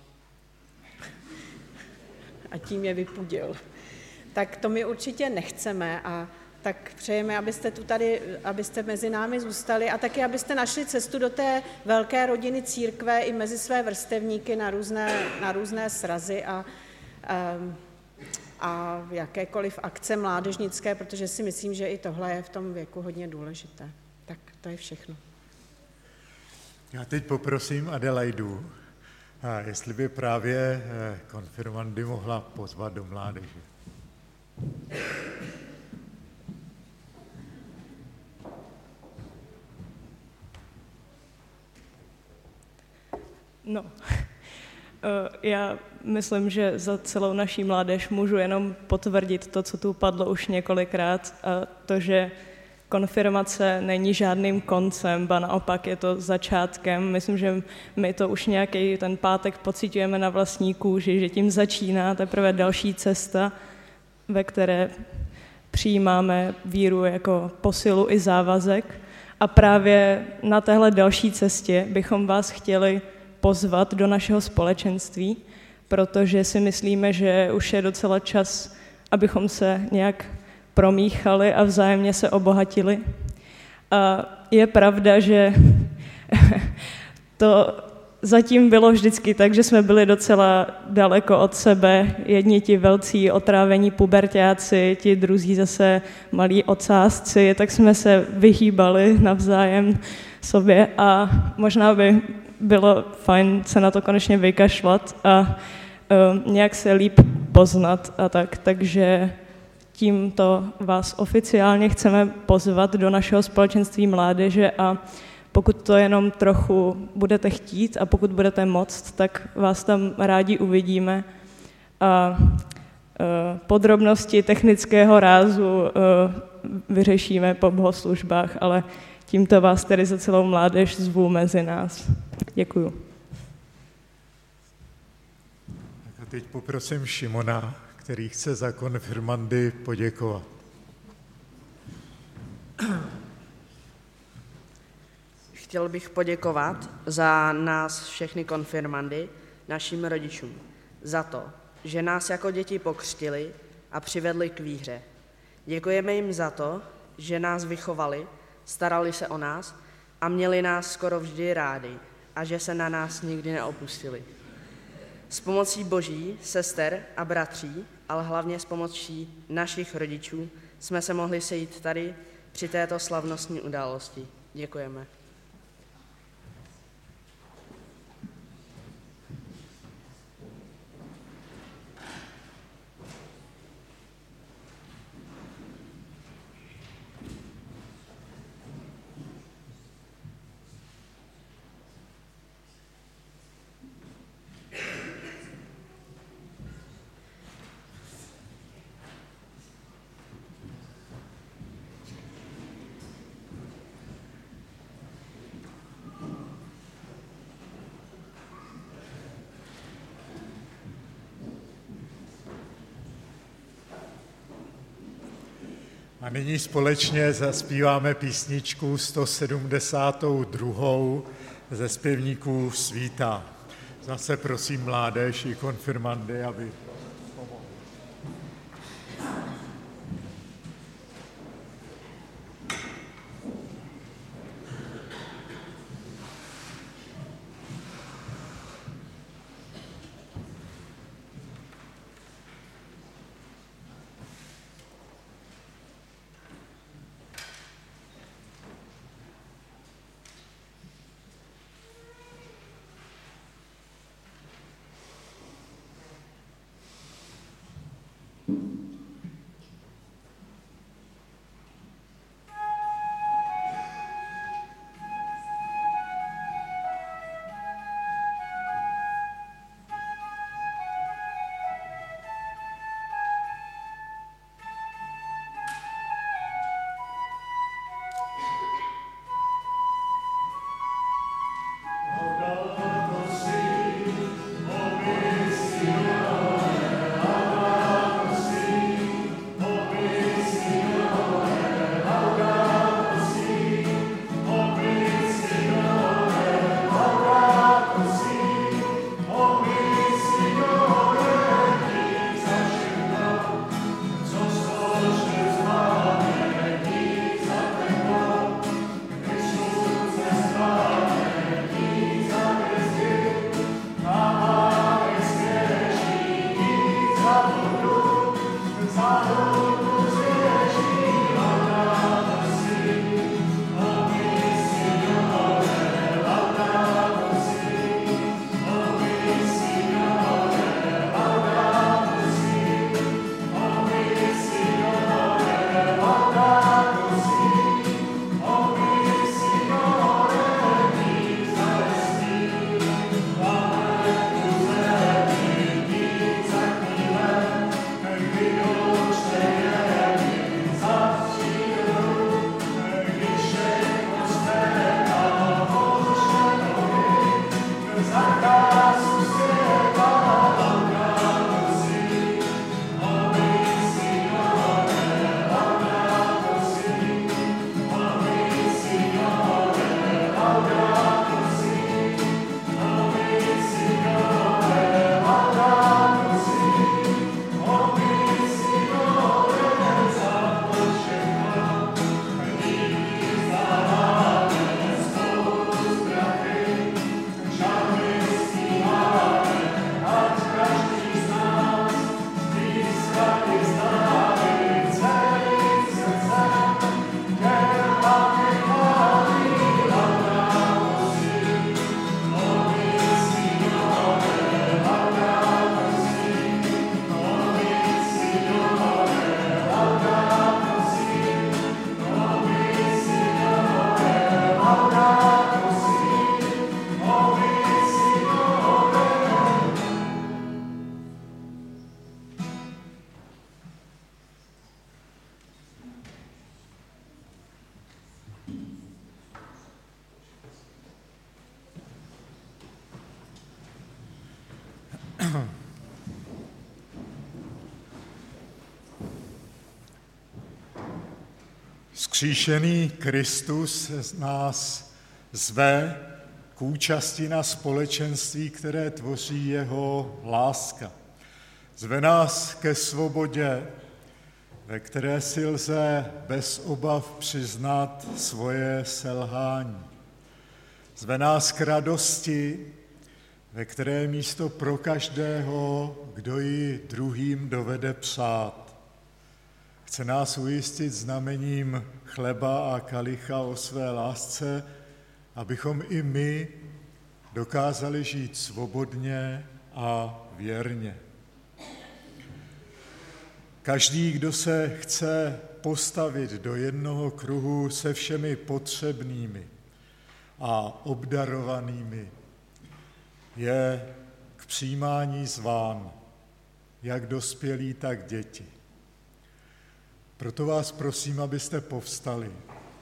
Speaker 6: A tím je vypudil. Tak to my určitě nechceme a tak přejeme, abyste mezi námi zůstali a taky, abyste našli cestu do té velké rodiny církve i mezi své vrstevníky na různé srazy a jakékoliv akce mládežnické, protože si myslím, že i tohle je v tom věku hodně důležité. Tak to je všechno.
Speaker 1: Já teď poprosím Adelaidu, jestli by právě konfirmandy mohla pozvat do mládeže.
Speaker 7: No, já myslím, že za celou naší mládež můžu jenom potvrdit to, co tu padlo už několikrát, a to, že konfirmace není žádným koncem, ba naopak je to začátkem. Myslím, že my to už nějaký ten pátek pociťujeme na vlastní kůži, že tím začíná teprve další cesta, ve které přijímáme víru jako posilu i závazek. A právě na téhle další cestě bychom vás chtěli pozvat do našeho společenství, protože si myslíme, že už je docela čas, abychom se nějak promíchali a vzájemně se obohatili. A je pravda, že to zatím bylo vždycky tak, že jsme byli docela daleko od sebe. Jedni ti velcí otrávení puberťáci, ti druzí zase malí ocásci, tak jsme se vyhýbali navzájem sobě a možná by bylo fajn se na to konečně vykašlat a nějak se líp poznat a tak. Takže tímto vás oficiálně chceme pozvat do našeho společenství mládeže a pokud to jenom trochu budete chtít a pokud budete moct, tak vás tam rádi uvidíme. A podrobnosti technického rázu vyřešíme po bohoslužbách, ale tímto vás tedy za celou mládež zvu mezi nás. Děkuju.
Speaker 1: A teď poprosím Šimona, který chce za konfirmandy poděkovat.
Speaker 5: Chtěl bych poděkovat za nás všechny konfirmandy, našim rodičům, za to, že nás jako děti pokřtili a přivedli k víře. Děkujeme jim za to, že nás vychovali, starali se o nás a měli nás skoro vždy rádi a že se na nás nikdy neopustili. S pomocí Boží, sester a bratří, ale hlavně s pomocí našich rodičů jsme se mohli sejít tady při této slavnostní události. Děkujeme.
Speaker 1: A nyní společně zaspíváme písničku 172. ze zpěvníků Svíta. Zase prosím mládež i konfirmandy, aby pomohli. Vzkříšený Kristus nás zve k účasti na společenství, které tvoří jeho láska. Zve nás ke svobodě, ve které si lze bez obav přiznat svoje selhání. Zve nás k radosti, ve které místo pro každého, kdo ji druhým dovede přát. Chce nás ujistit znamením chleba a kalicha o své lásce, abychom i my dokázali žít svobodně a věrně. Každý, kdo se chce postavit do jednoho kruhu se všemi potřebnými a obdarovanými, je k přijímání zván, jak dospělí, tak děti. Proto vás prosím, abyste povstali.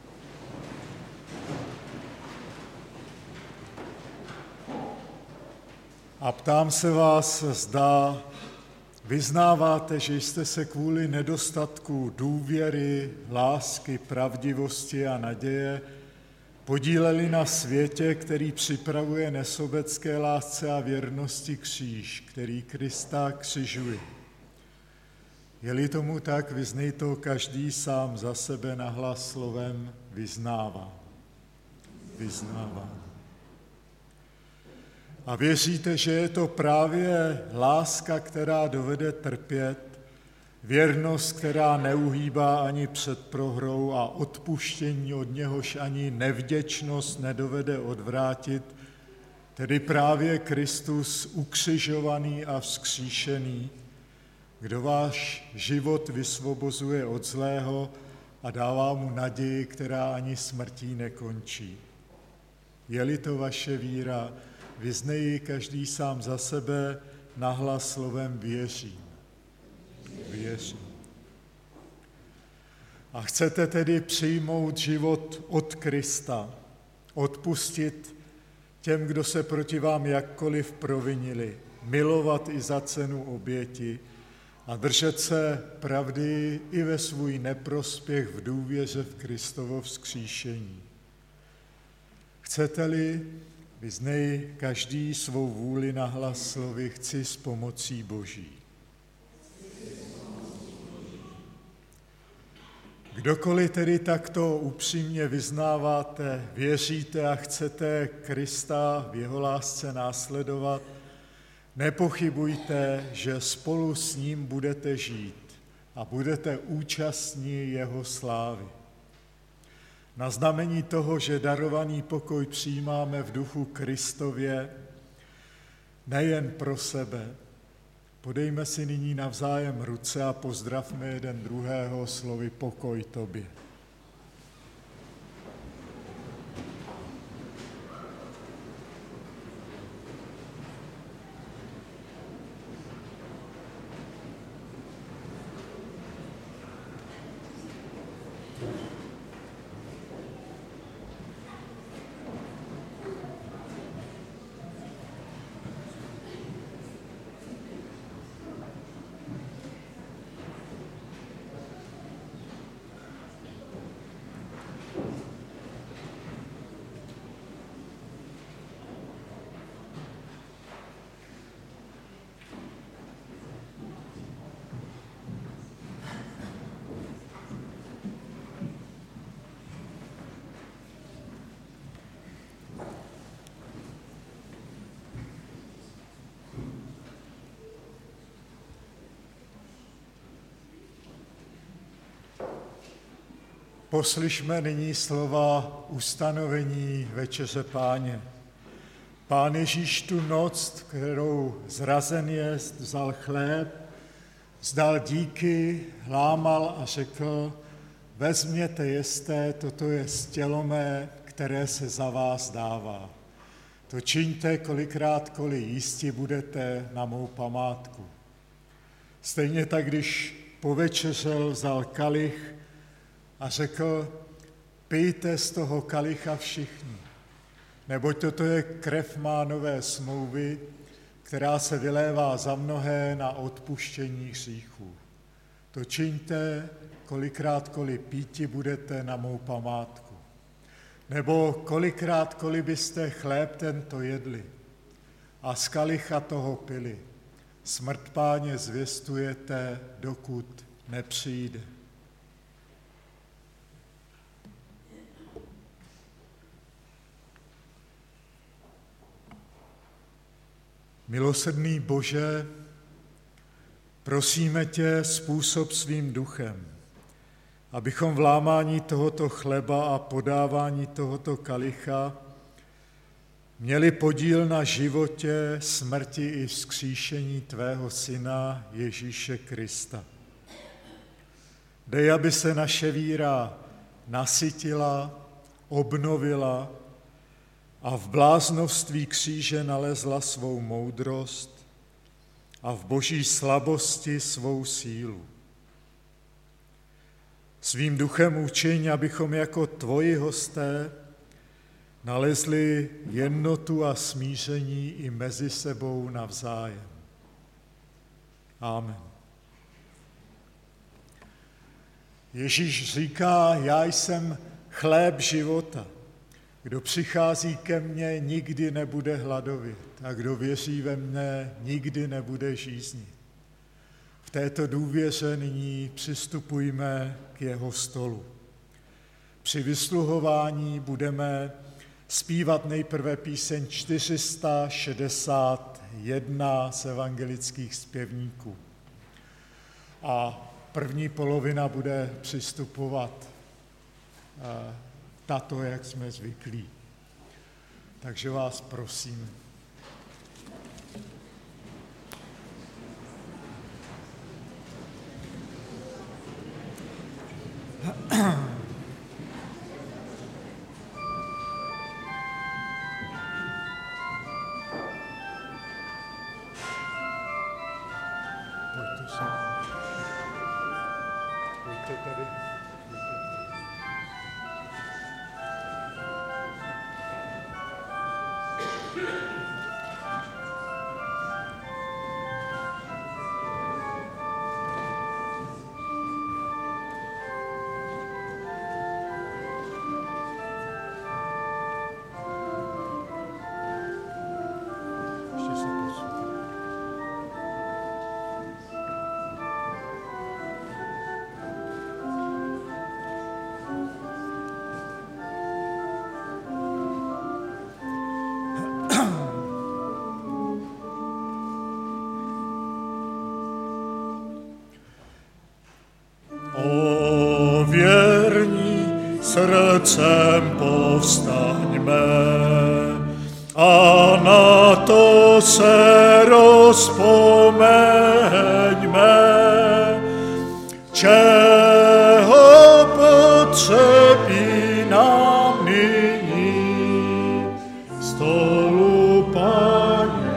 Speaker 1: A ptám se vás, zda vyznáváte, že jste se kvůli nedostatku důvěry, lásky, pravdivosti a naděje podíleli na světě, který připravuje nesobecké lásce a věrnosti kříž, který Krista křižuje. Je-li tomu tak, vyznej to každý sám za sebe nahlas slovem vyznává. Vyznává. A věříte, že je to právě láska, která dovede trpět, věrnost, která neuhýbá ani před prohrou a odpuštění, od něhož ani nevděčnost nedovede odvrátit, tedy právě Kristus ukřižovaný a vzkříšený, kdo váš život vysvobozuje od zlého a dává mu naději, která ani smrtí nekončí. Je-li to vaše víra, vyznej každý sám za sebe nahlas slovem věřím. Věřím. A chcete tedy přijmout život od Krista, odpustit těm, kdo se proti vám jakkoliv provinili, milovat i za cenu oběti a držet se pravdy i ve svůj neprospěch v důvěře v Kristovo vzkříšení. Chcete-li, vyznej každý svou vůli nahlas slovy chci s pomocí Boží. Kdokoliv tedy takto upřímně vyznáváte, věříte a chcete Krista v jeho lásce následovat, nepochybujte, že spolu s ním budete žít a budete účastní jeho slávy. Na znamení toho, že darovaný pokoj přijímáme v duchu Kristově, nejen pro sebe, podejme si nyní navzájem ruce a pozdravme jeden druhého slovy pokoj tobě. Poslyšme nyní slova ustanovení Večeře Páně. Pán Ježíš tu noc, kterou zrazen jest, vzal chléb, vzdal díky, lámal a řekl, vezměte, jeste, toto je tělo mé, které se za vás dává. To čiňte, kolikrát jísti budete na mou památku. Stejně tak, když povečeřel, vzal kalich a řekl, pijte z toho kalicha všichni, neboť toto je krev má nové smlouvy, která se vylévá za mnohé na odpuštění hříchů. To čiňte, kolikrát píti budete na mou památku. Nebo kolikrát byste chléb tento jedli a z kalicha toho pili. Smrt Páně zvěstujete, dokud nepřijde. Milosrdný Bože, prosíme tě, způsob svým duchem, abychom v lámání tohoto chleba a podávání tohoto kalicha měli podíl na životě, smrti i vzkříšení tvého Syna Ježíše Krista. Dej, aby se naše víra nasytila, obnovila a v bláznovství kříže nalezla svou moudrost a v boží slabosti svou sílu. Svým duchem učiň, abychom jako tvoji hosté nalezli jednotu a smíření i mezi sebou navzájem. Amen. Ježíš říká, já jsem chléb života. Kdo přichází ke mně, nikdy nebude hladovět a kdo věří ve mne, nikdy nebude žíznit. V této důvěře nyní přistupujme k jeho stolu. Při vysluhování budeme zpívat nejprve píseň 461 z evangelických zpěvníků. A první polovina bude přistupovat tato, jak jsme zvyklí. Takže vás prosím. Pojďte se. Pojďte tady. O věrní, srdcem povstaňme a na to se rozpomeňme, čeho potřebí nám nyní stolu Páně.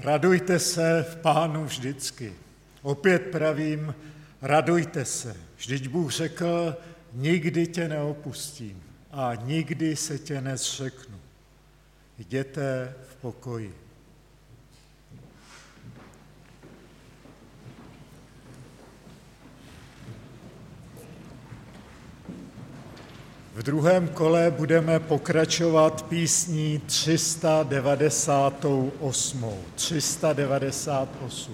Speaker 1: Radujte se v Pánu vždycky. Opět pravím, radujte se. Vždyť Bůh řekl, nikdy tě neopustím a nikdy se tě nezřeknu. Jděte v pokoji. V druhém kole budeme pokračovat písní 398. 398.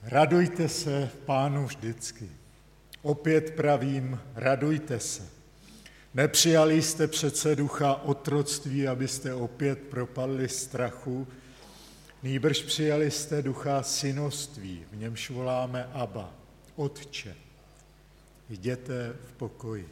Speaker 1: Radujte se v Pánu vždycky. Opět pravím, radujte se. Nepřijali jste přece ducha otroctví, abyste opět propadli strachu, nýbrž přijali jste ducha synoství, v němž voláme Abba, Otče. Jděte v pokoji.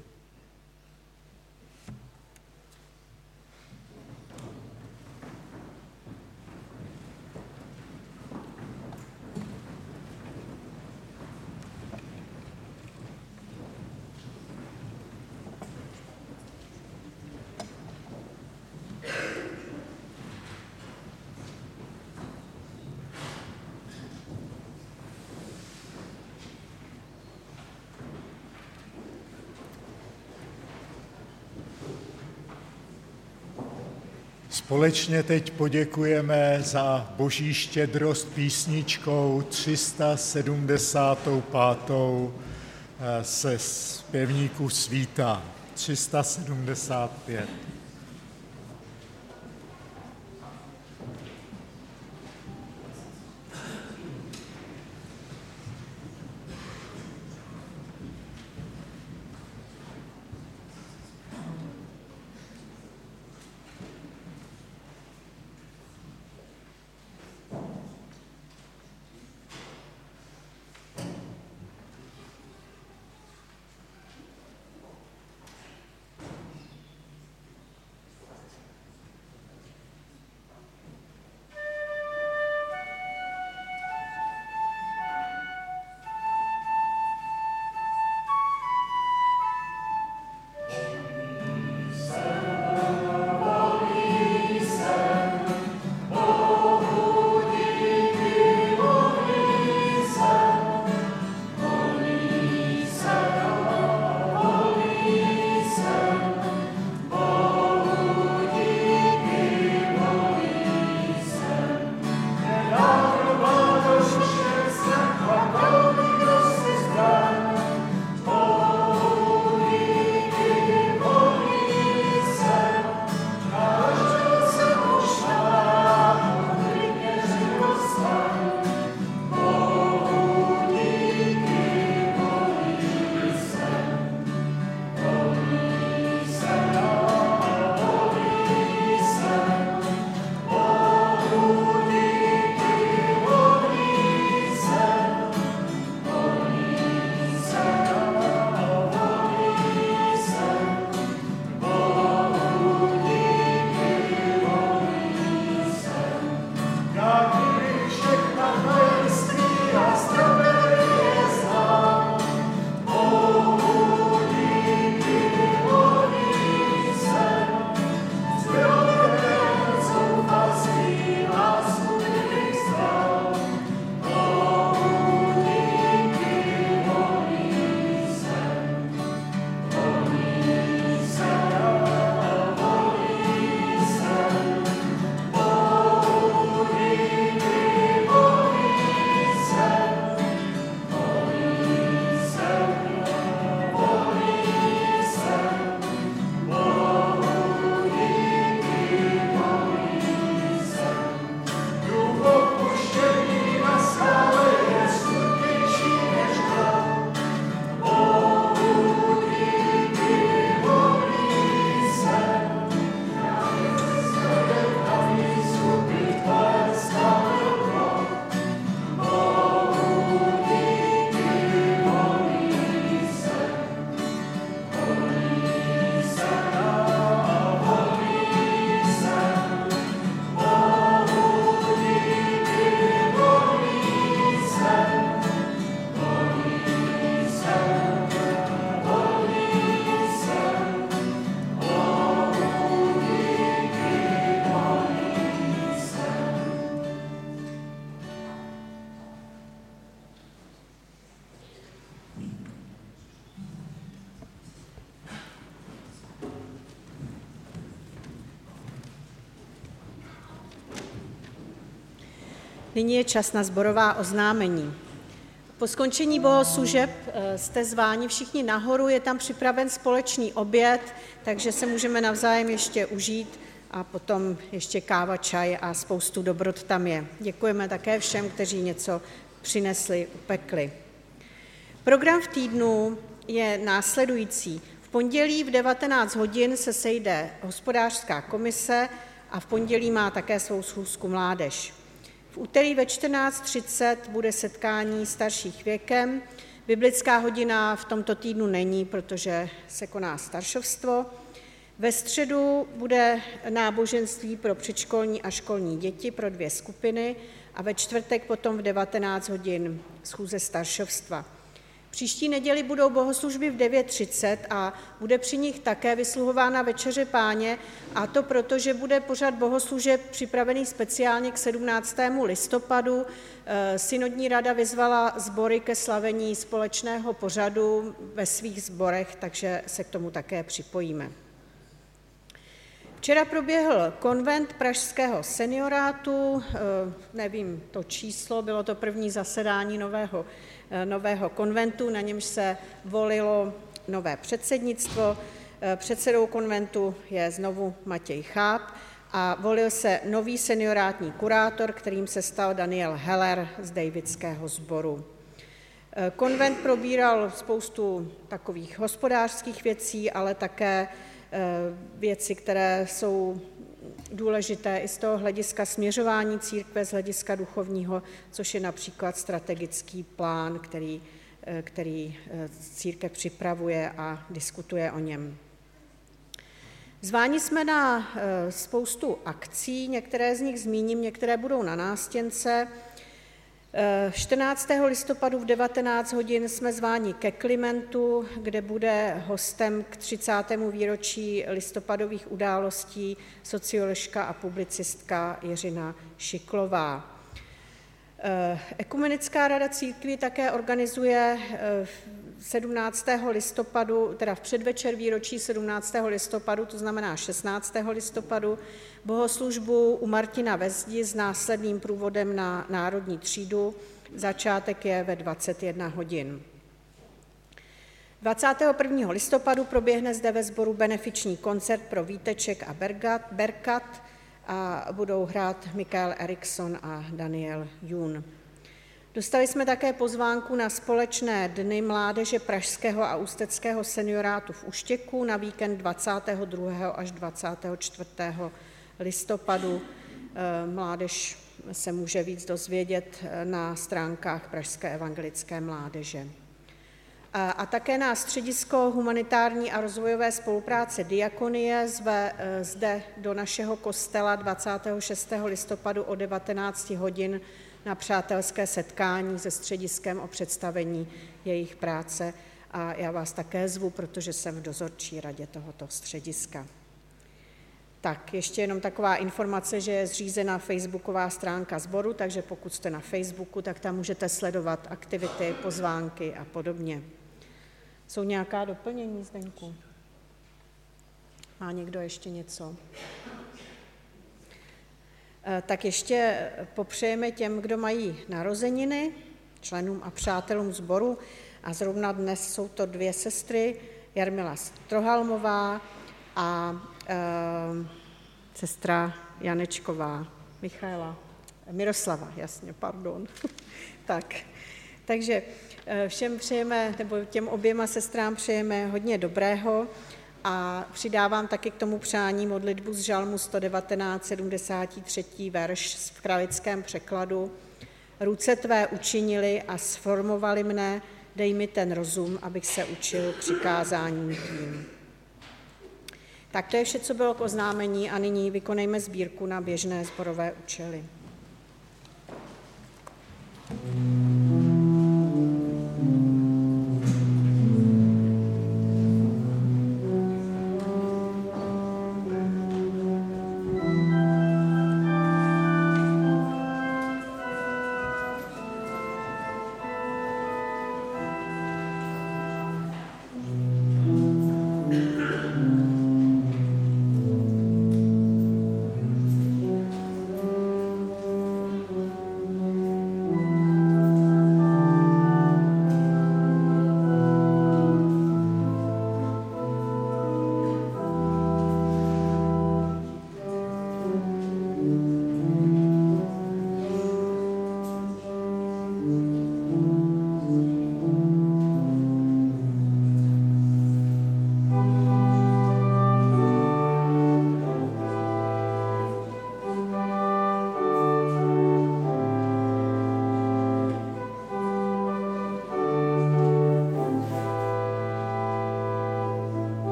Speaker 1: Společně teď poděkujeme za Boží štědrost písničkou 375. ze zpěvníku Svíta. 375.
Speaker 6: Nyní je čas na sborová oznámení. Po skončení bohoslužeb jste zváni všichni nahoru, je tam připraven společný oběd, takže se můžeme navzájem ještě užít a potom ještě káva, čaj a spoustu dobrot tam je. Děkujeme také všem, kteří něco přinesli, upekli. Program v týdnu je následující. V pondělí v 19 hodin se sejde hospodářská komise a v pondělí má také svou schůzku mládež. V úterý ve 14:30 bude setkání starších věkem. Biblická hodina v tomto týdnu není, protože se koná staršovstvo. Ve středu bude náboženství pro předškolní a školní děti pro 2 skupiny a ve čtvrtek potom v 19 hodin schůze staršovstva. Příští neděli budou bohoslužby v 9:30 a bude při nich také vysluhována Večeře Páně, a to proto, že bude pořad bohoslužeb připravený speciálně k 17. listopadu. Synodní rada vyzvala sbory ke slavení společného pořadu ve svých sborech, takže se k tomu také připojíme. Včera proběhl konvent pražského seniorátu, nevím to číslo, bylo to první zasedání nového konventu, na němž se volilo nové předsednictvo. Předsedou konventu je znovu Matěj Cháb a volil se nový seniorátní kurátor, kterým se stal Daniel Heller z Davidského sboru. Konvent probíral spoustu takových hospodářských věcí, ale také věci, které jsou důležité i z toho hlediska směřování církve, z hlediska duchovního, což je například strategický plán, který církev připravuje a diskutuje o něm. Zváni jsme na spoustu akcí, některé z nich zmíním, některé budou na nástěnce. 14. listopadu v 19 hodin jsme zváni ke Klimentu, kde bude hostem k 30. výročí listopadových událostí socioložka a publicistka Jiřina Šiklová. Ekumenická rada církví také organizuje 17. listopadu, teda v předvečer výročí 17. listopadu, to znamená 16. listopadu, bohoslužbu u Martina ve zdi s následným průvodem na Národní třídu. Začátek je ve 21 hodin. 21. listopadu proběhne zde ve sboru benefiční koncert pro Víteček a Berkat a budou hrát Mikael Eriksson a Daniel Jun. Dostali jsme také pozvánku na společné dny mládeže pražského a ústeckého seniorátu v Uštěku na víkend 22. až 24. listopadu. Mládež se může víc dozvědět na stránkách Pražské evangelické mládeže. A také na středisko humanitární a rozvojové spolupráce Diakonie zve zde do našeho kostela 26. listopadu o 19 hodin na přátelské setkání se střediskem o představení jejich práce. A já vás také zvu, protože jsem v dozorčí radě tohoto střediska. Tak, ještě jenom taková informace, že je zřízena facebooková stránka sboru, takže pokud jste na Facebooku, tak tam můžete sledovat aktivity, pozvánky a podobně. Jsou nějaká doplnění, Zdeňku? Má někdo ještě něco? Tak ještě popřejeme těm, kdo mají narozeniny, členům a přátelům sboru. A zrovna dnes jsou to 2 sestry, Jarmila Strohalmová a sestra Janečková, Miroslava, jasně, pardon. Tak, takže všem přejeme, nebo těm oběma sestrám přejeme hodně dobrého a přidávám taky k tomu přání modlitbu z žalmu 119, 73. verš v kralickém překladu. Ruce tvé učinili a sformovali mne, dej mi ten rozum, abych se učil přikázání tvým. Tak to je vše, co bylo k oznámení a nyní vykonejme sbírku na běžné sborové účely.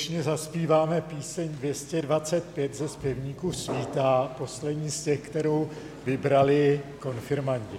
Speaker 1: společně zaspíváme píseň 225 ze zpěvníku Svítá, poslední z těch, kterou vybrali konfirmandi.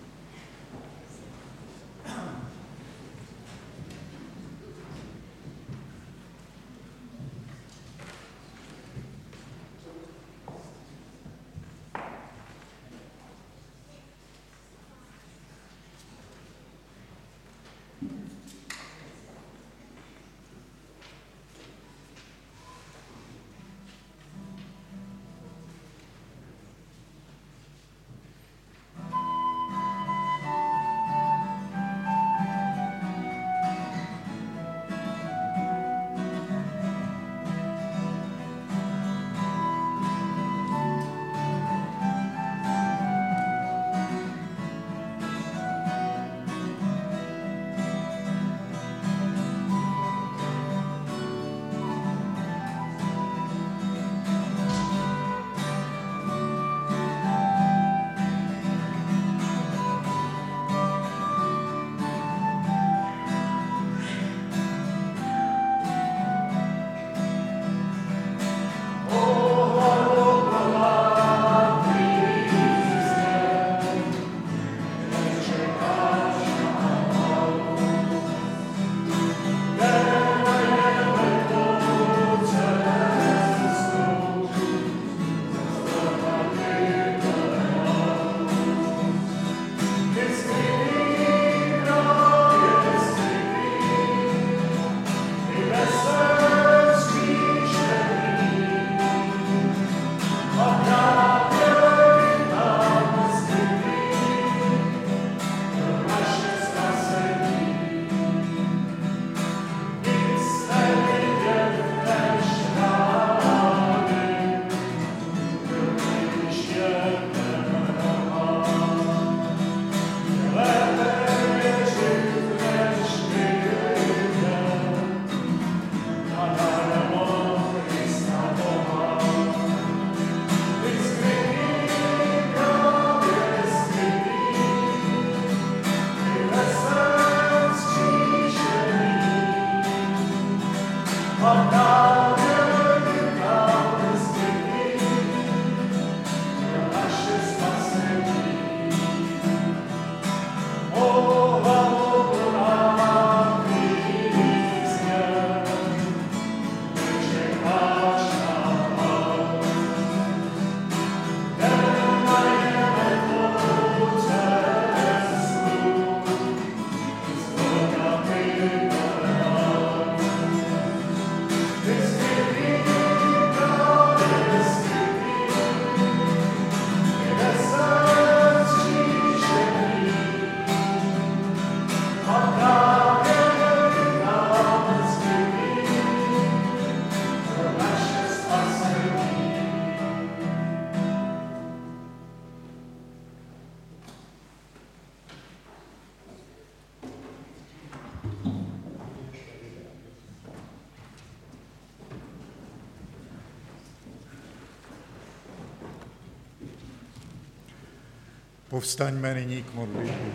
Speaker 1: Povstaňme nyní k modlitbě.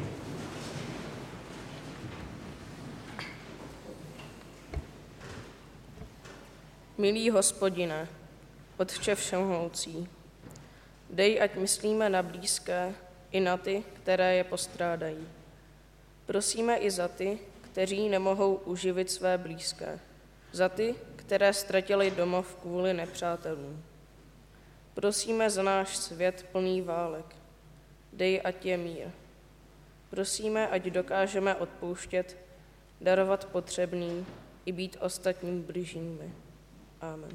Speaker 4: Milý Hospodine, Otče všemohoucí, dej, ať myslíme na blízké i na ty, které je postrádají. Prosíme i za ty, kteří nemohou uživit své blízké, za ty, které ztratili domov kvůli nepřátelům. Prosíme za náš svět plný válek. Dej, ať je mír. Prosíme, ať dokážeme odpouštět, darovat potřebným i být ostatním bližními. Amen.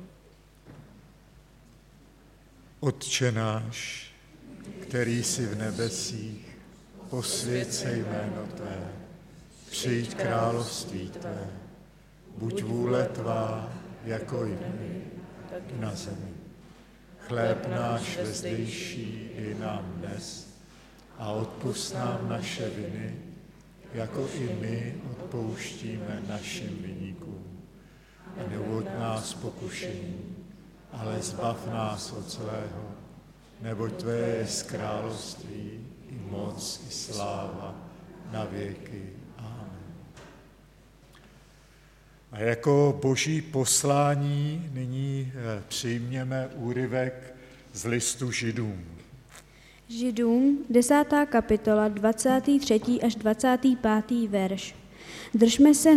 Speaker 1: Otče náš, který jsi v nebesích, posvěť se jméno Tvé, přijď království Tvé, buď vůle Tvá, jako i na zemi. Chléb náš vezdejší i nám dnes a odpusť nám naše viny, jako i my odpouštíme našim viníkům. A neuvoď nás pokušení, ale zbav nás od zlého, neboť Tvé je království, i moc, i sláva, na věky. Amen. A jako boží poslání nyní přijměme úryvek z listu Židům.
Speaker 3: Židům, 10. kapitola, 23. až 25. verš. Držme se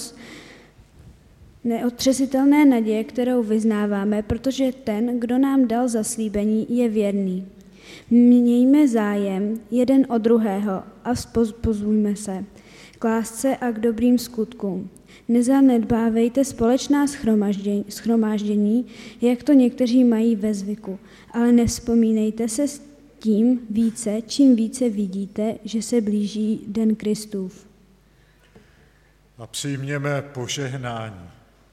Speaker 3: neotřesitelné naděje, kterou vyznáváme, protože ten, kdo nám dal zaslíbení, je věrný. Mějme zájem jeden o druhého a pozbuzujme se k lásce a k dobrým skutkům. Nezanedbávejte společná shromáždění, jak to někteří mají ve zvyku, ale nevzpomínejte se s tím více, čím více vidíte, že se blíží den Kristův.
Speaker 1: A přijměme požehnání.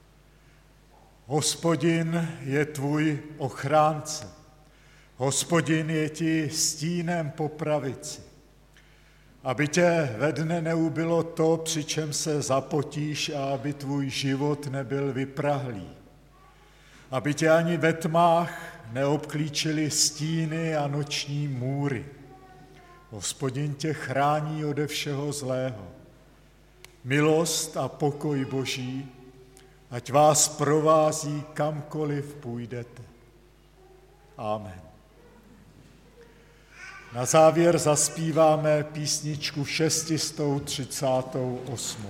Speaker 1: Hospodin je tvůj ochránce. Hospodin je ti stínem po pravici. Aby tě ve dne neubylo to, při čem se zapotíš, a aby tvůj život nebyl vyprahlý. Aby tě ani ve tmách neobklíčily stíny a noční můry. Hospodin tě chrání ode všeho zlého. Milost a pokoj Boží, ať vás provází kamkoliv půjdete. Amen. Na závěr zaspíváme písničku 638.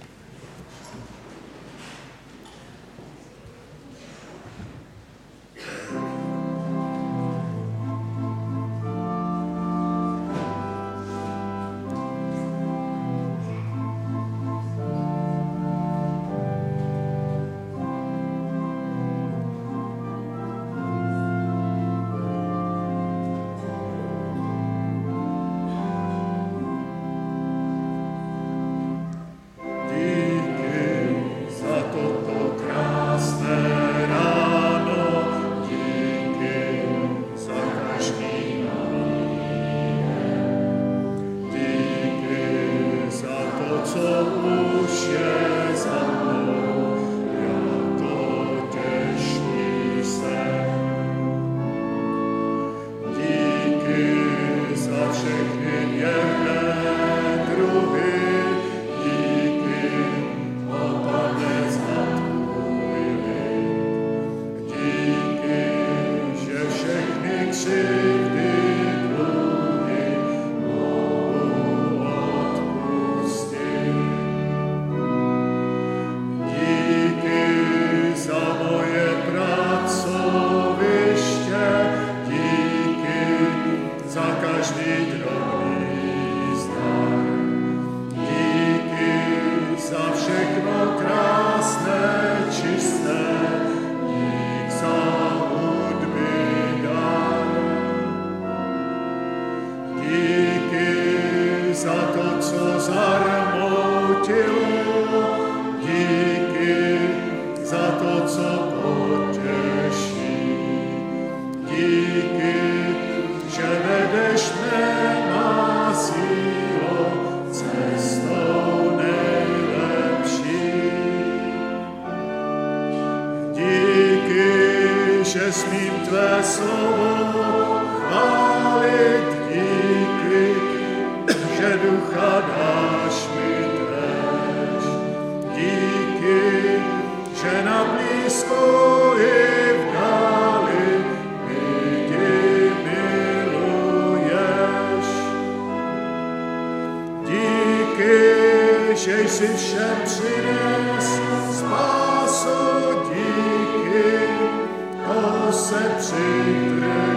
Speaker 1: že smím tvé slovo chválit, díky, že ducha dáš mi též. Díky, že na blízko i v dáli lidi miluješ. Díky, že jsi všem přines spásu, díky, to se přitrhl.